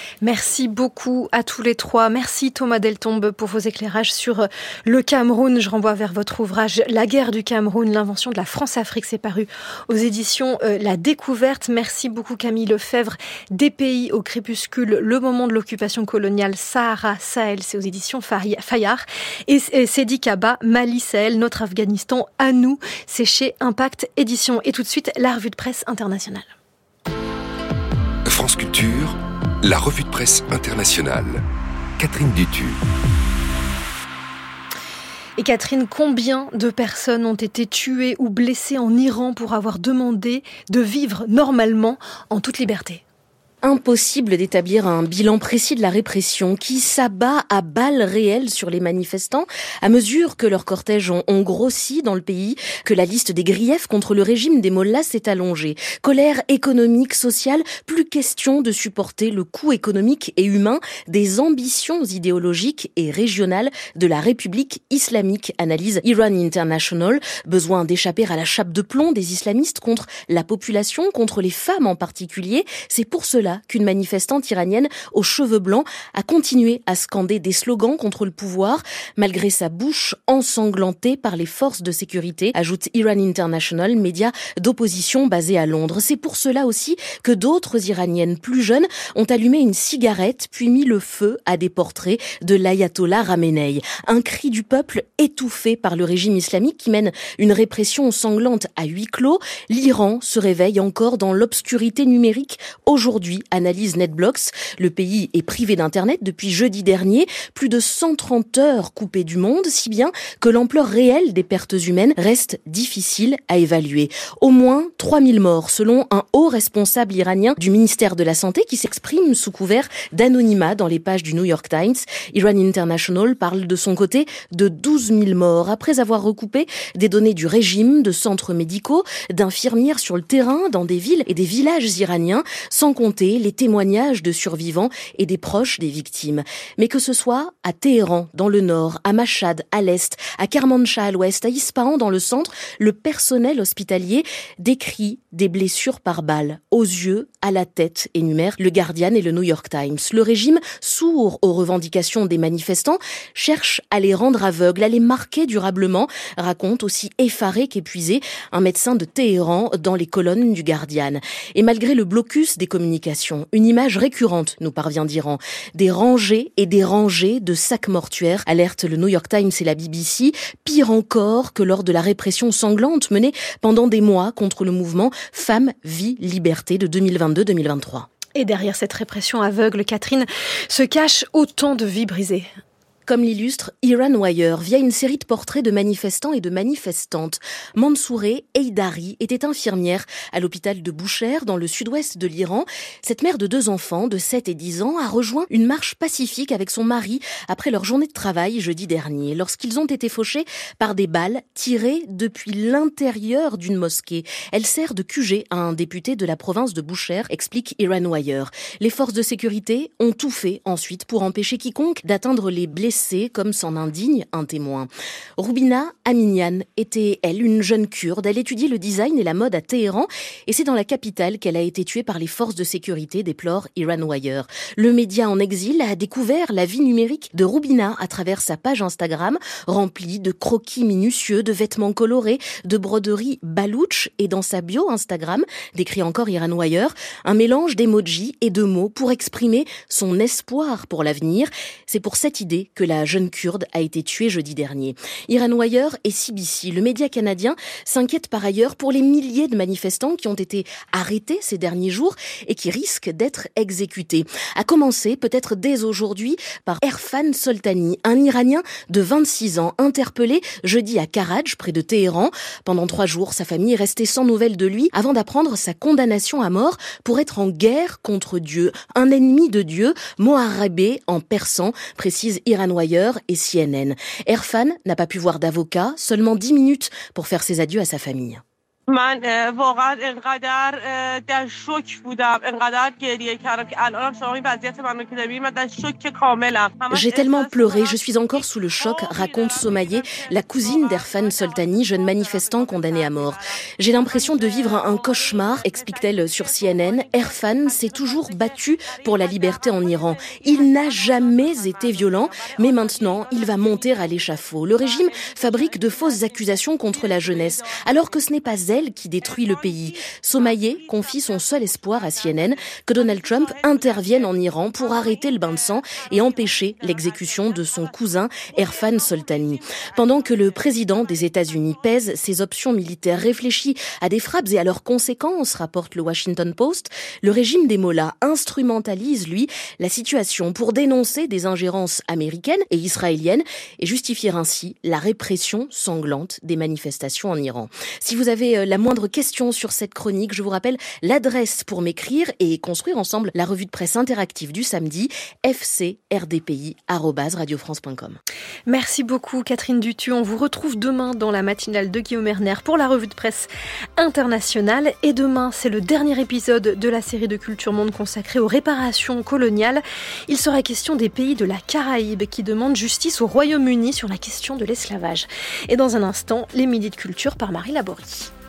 Merci beaucoup à tous les trois. Merci Thomas Deltombe pour vos éclairages sur le Cameroun. Je renvoie vers votre ouvrage « La guerre du Cameroun, l'invention de la France-Afrique ». C'est paru aux éditions euh, La Découverte. Merci beaucoup Camille Lefebvre. Des pays au crépuscule, le moment de l'occupation coloniale, Sahara, Sahel, c'est aux éditions Fayard. Et, et Sedi Kaba, Mali, Sahel, notre Afghanistan, à nous, c'est chez Impact Édition. Et tout de suite, la revue de presse internationale. France Culture, la revue de presse internationale. Catherine Dutu. Et Catherine, combien de personnes ont été tuées ou blessées en Iran pour avoir demandé de vivre normalement en toute liberté ? Impossible d'établir un bilan précis de la répression qui s'abat à balles réelles sur les manifestants à mesure que leurs cortèges ont, ont grossi dans le pays, que la liste des griefs contre le régime des mollahs s'est allongée. Colère économique, sociale, plus question de supporter le coût économique et humain des ambitions idéologiques et régionales de la République islamique, analyse Iran International. Besoin d'échapper à la chape de plomb des islamistes contre la population, contre les femmes en particulier. C'est pour cela qu'une manifestante iranienne aux cheveux blancs a continué à scander des slogans contre le pouvoir, malgré sa bouche ensanglantée par les forces de sécurité, ajoute Iran International, média d'opposition basé à Londres. C'est pour cela aussi que d'autres Iraniennes plus jeunes ont allumé une cigarette puis mis le feu à des portraits de l'ayatollah Khamenei. Un cri du peuple étouffé par le régime islamique qui mène une répression sanglante à huis clos. L'Iran se réveille encore dans l'obscurité numérique aujourd'hui, analyse NetBlocks. Le pays est privé d'Internet depuis jeudi dernier. Plus de cent trente heures coupées du monde, si bien que l'ampleur réelle des pertes humaines reste difficile à évaluer. Au moins trois mille morts, selon un haut responsable iranien du ministère de la Santé qui s'exprime sous couvert d'anonymat dans les pages du New York Times. Iran International parle de son côté de douze mille morts, après avoir recoupé des données du régime, de centres médicaux, d'infirmières sur le terrain dans des villes et des villages iraniens, sans compter les témoignages de survivants et des proches des victimes. Mais que ce soit à Téhéran, dans le nord, à Mashhad, à l'est, à Kermanshah, à l'ouest, à Ispahan, dans le centre, le personnel hospitalier décrit des blessures par balles, aux yeux, à la tête, énumèrent le Guardian et le New York Times. Le régime, sourd aux revendications des manifestants, cherche à les rendre aveugles, à les marquer durablement, raconte aussi effaré qu'épuisé un médecin de Téhéran dans les colonnes du Guardian. Et malgré le blocus des communications, une image récurrente nous parvient d'Iran. Des rangées et des rangées de sacs mortuaires, alerte le New York Times et la B B C, pire encore que lors de la répression sanglante menée pendant des mois contre le mouvement Femmes, Vie, Liberté de deux mille vingt-deux deux mille vingt-trois. Et derrière cette répression aveugle, Catherine, se cachent autant de vies brisées. Comme l'illustre Iran Wire via une série de portraits de manifestants et de manifestantes. Mansoureh Heydari était infirmière à l'hôpital de Boucher dans le sud-ouest de l'Iran. Cette mère de deux enfants de sept et dix ans a rejoint une marche pacifique avec son mari après leur journée de travail jeudi dernier, lorsqu'ils ont été fauchés par des balles tirées depuis l'intérieur d'une mosquée. Elle sert de Q G à un député de la province de Boucher, explique Iran Wire. Les forces de sécurité ont tout fait ensuite pour empêcher quiconque d'atteindre les blessés, comme s'en indigne un témoin. Rubina Aminian était, elle, une jeune kurde. Elle étudiait le design et la mode à Téhéran et c'est dans la capitale qu'elle a été tuée par les forces de sécurité, déplore Iran Wire. Le média en exil a découvert la vie numérique de Rubina à travers sa page Instagram, remplie de croquis minutieux, de vêtements colorés, de broderies baloutch et dans sa bio Instagram, décrit encore Iran Wire, un mélange d'emojis et de mots pour exprimer son espoir pour l'avenir. C'est pour cette idée que la jeune kurde a été tuée jeudi dernier. Iran Wire et C B C, le média canadien, s'inquiètent par ailleurs pour les milliers de manifestants qui ont été arrêtés ces derniers jours et qui risquent d'être exécutés. À commencer, peut-être dès aujourd'hui, par Erfan Soltani, un Iranien de vingt-six ans, interpellé jeudi à Karaj, près de Téhéran. Pendant trois jours, sa famille est restée sans nouvelles de lui avant d'apprendre sa condamnation à mort pour être en guerre contre Dieu. Un ennemi de Dieu, Moharabé en persan, précise Iran Wire et C N N. Erfan n'a pas pu voir d'avocat, seulement dix minutes pour faire ses adieux à sa famille. من واقعا انقدر در شوک بودم انقدر گریه کردم که الانم شما این وضعیت منو که ببینید من در شوک کاملم. J'ai tellement pleuré, je suis encore sous le choc, raconte Somaye, la cousine d'Erfan Soltani, jeune manifestant condamné à mort. J'ai l'impression de vivre un cauchemar, explique-t-elle sur C N N. Erfan s'est toujours battu pour la liberté en Iran. Il n'a jamais été violent, mais maintenant, il va monter à l'échafaud. Le régime fabrique de fausses accusations contre la jeunesse, alors que ce n'est pas elle qui détruit le pays. Somaye confie son seul espoir à C N N, que Donald Trump intervienne en Iran pour arrêter le bain de sang et empêcher l'exécution de son cousin Erfan Soltani. Pendant que le président des États-Unis pèse ses options militaires, réfléchit à des frappes et à leurs conséquences, rapporte le Washington Post, le régime des mollahs instrumentalise, lui, la situation pour dénoncer des ingérences américaines et israéliennes et justifier ainsi la répression sanglante des manifestations en Iran. Si vous avez la moindre question sur cette chronique, je vous rappelle l'adresse pour m'écrire et construire ensemble la revue de presse interactive du samedi, f c r d p i arobase radio france point com. Merci beaucoup Catherine Dutu. On vous retrouve demain dans la matinale de Guillaume Erner pour la revue de presse internationale. Et demain, c'est le dernier épisode de la série de Culture Monde consacrée aux réparations coloniales. Il sera question des pays de la Caraïbe qui demandent justice au Royaume-Uni sur la question de l'esclavage. Et dans un instant, les Midis de Culture par Marie Laborie.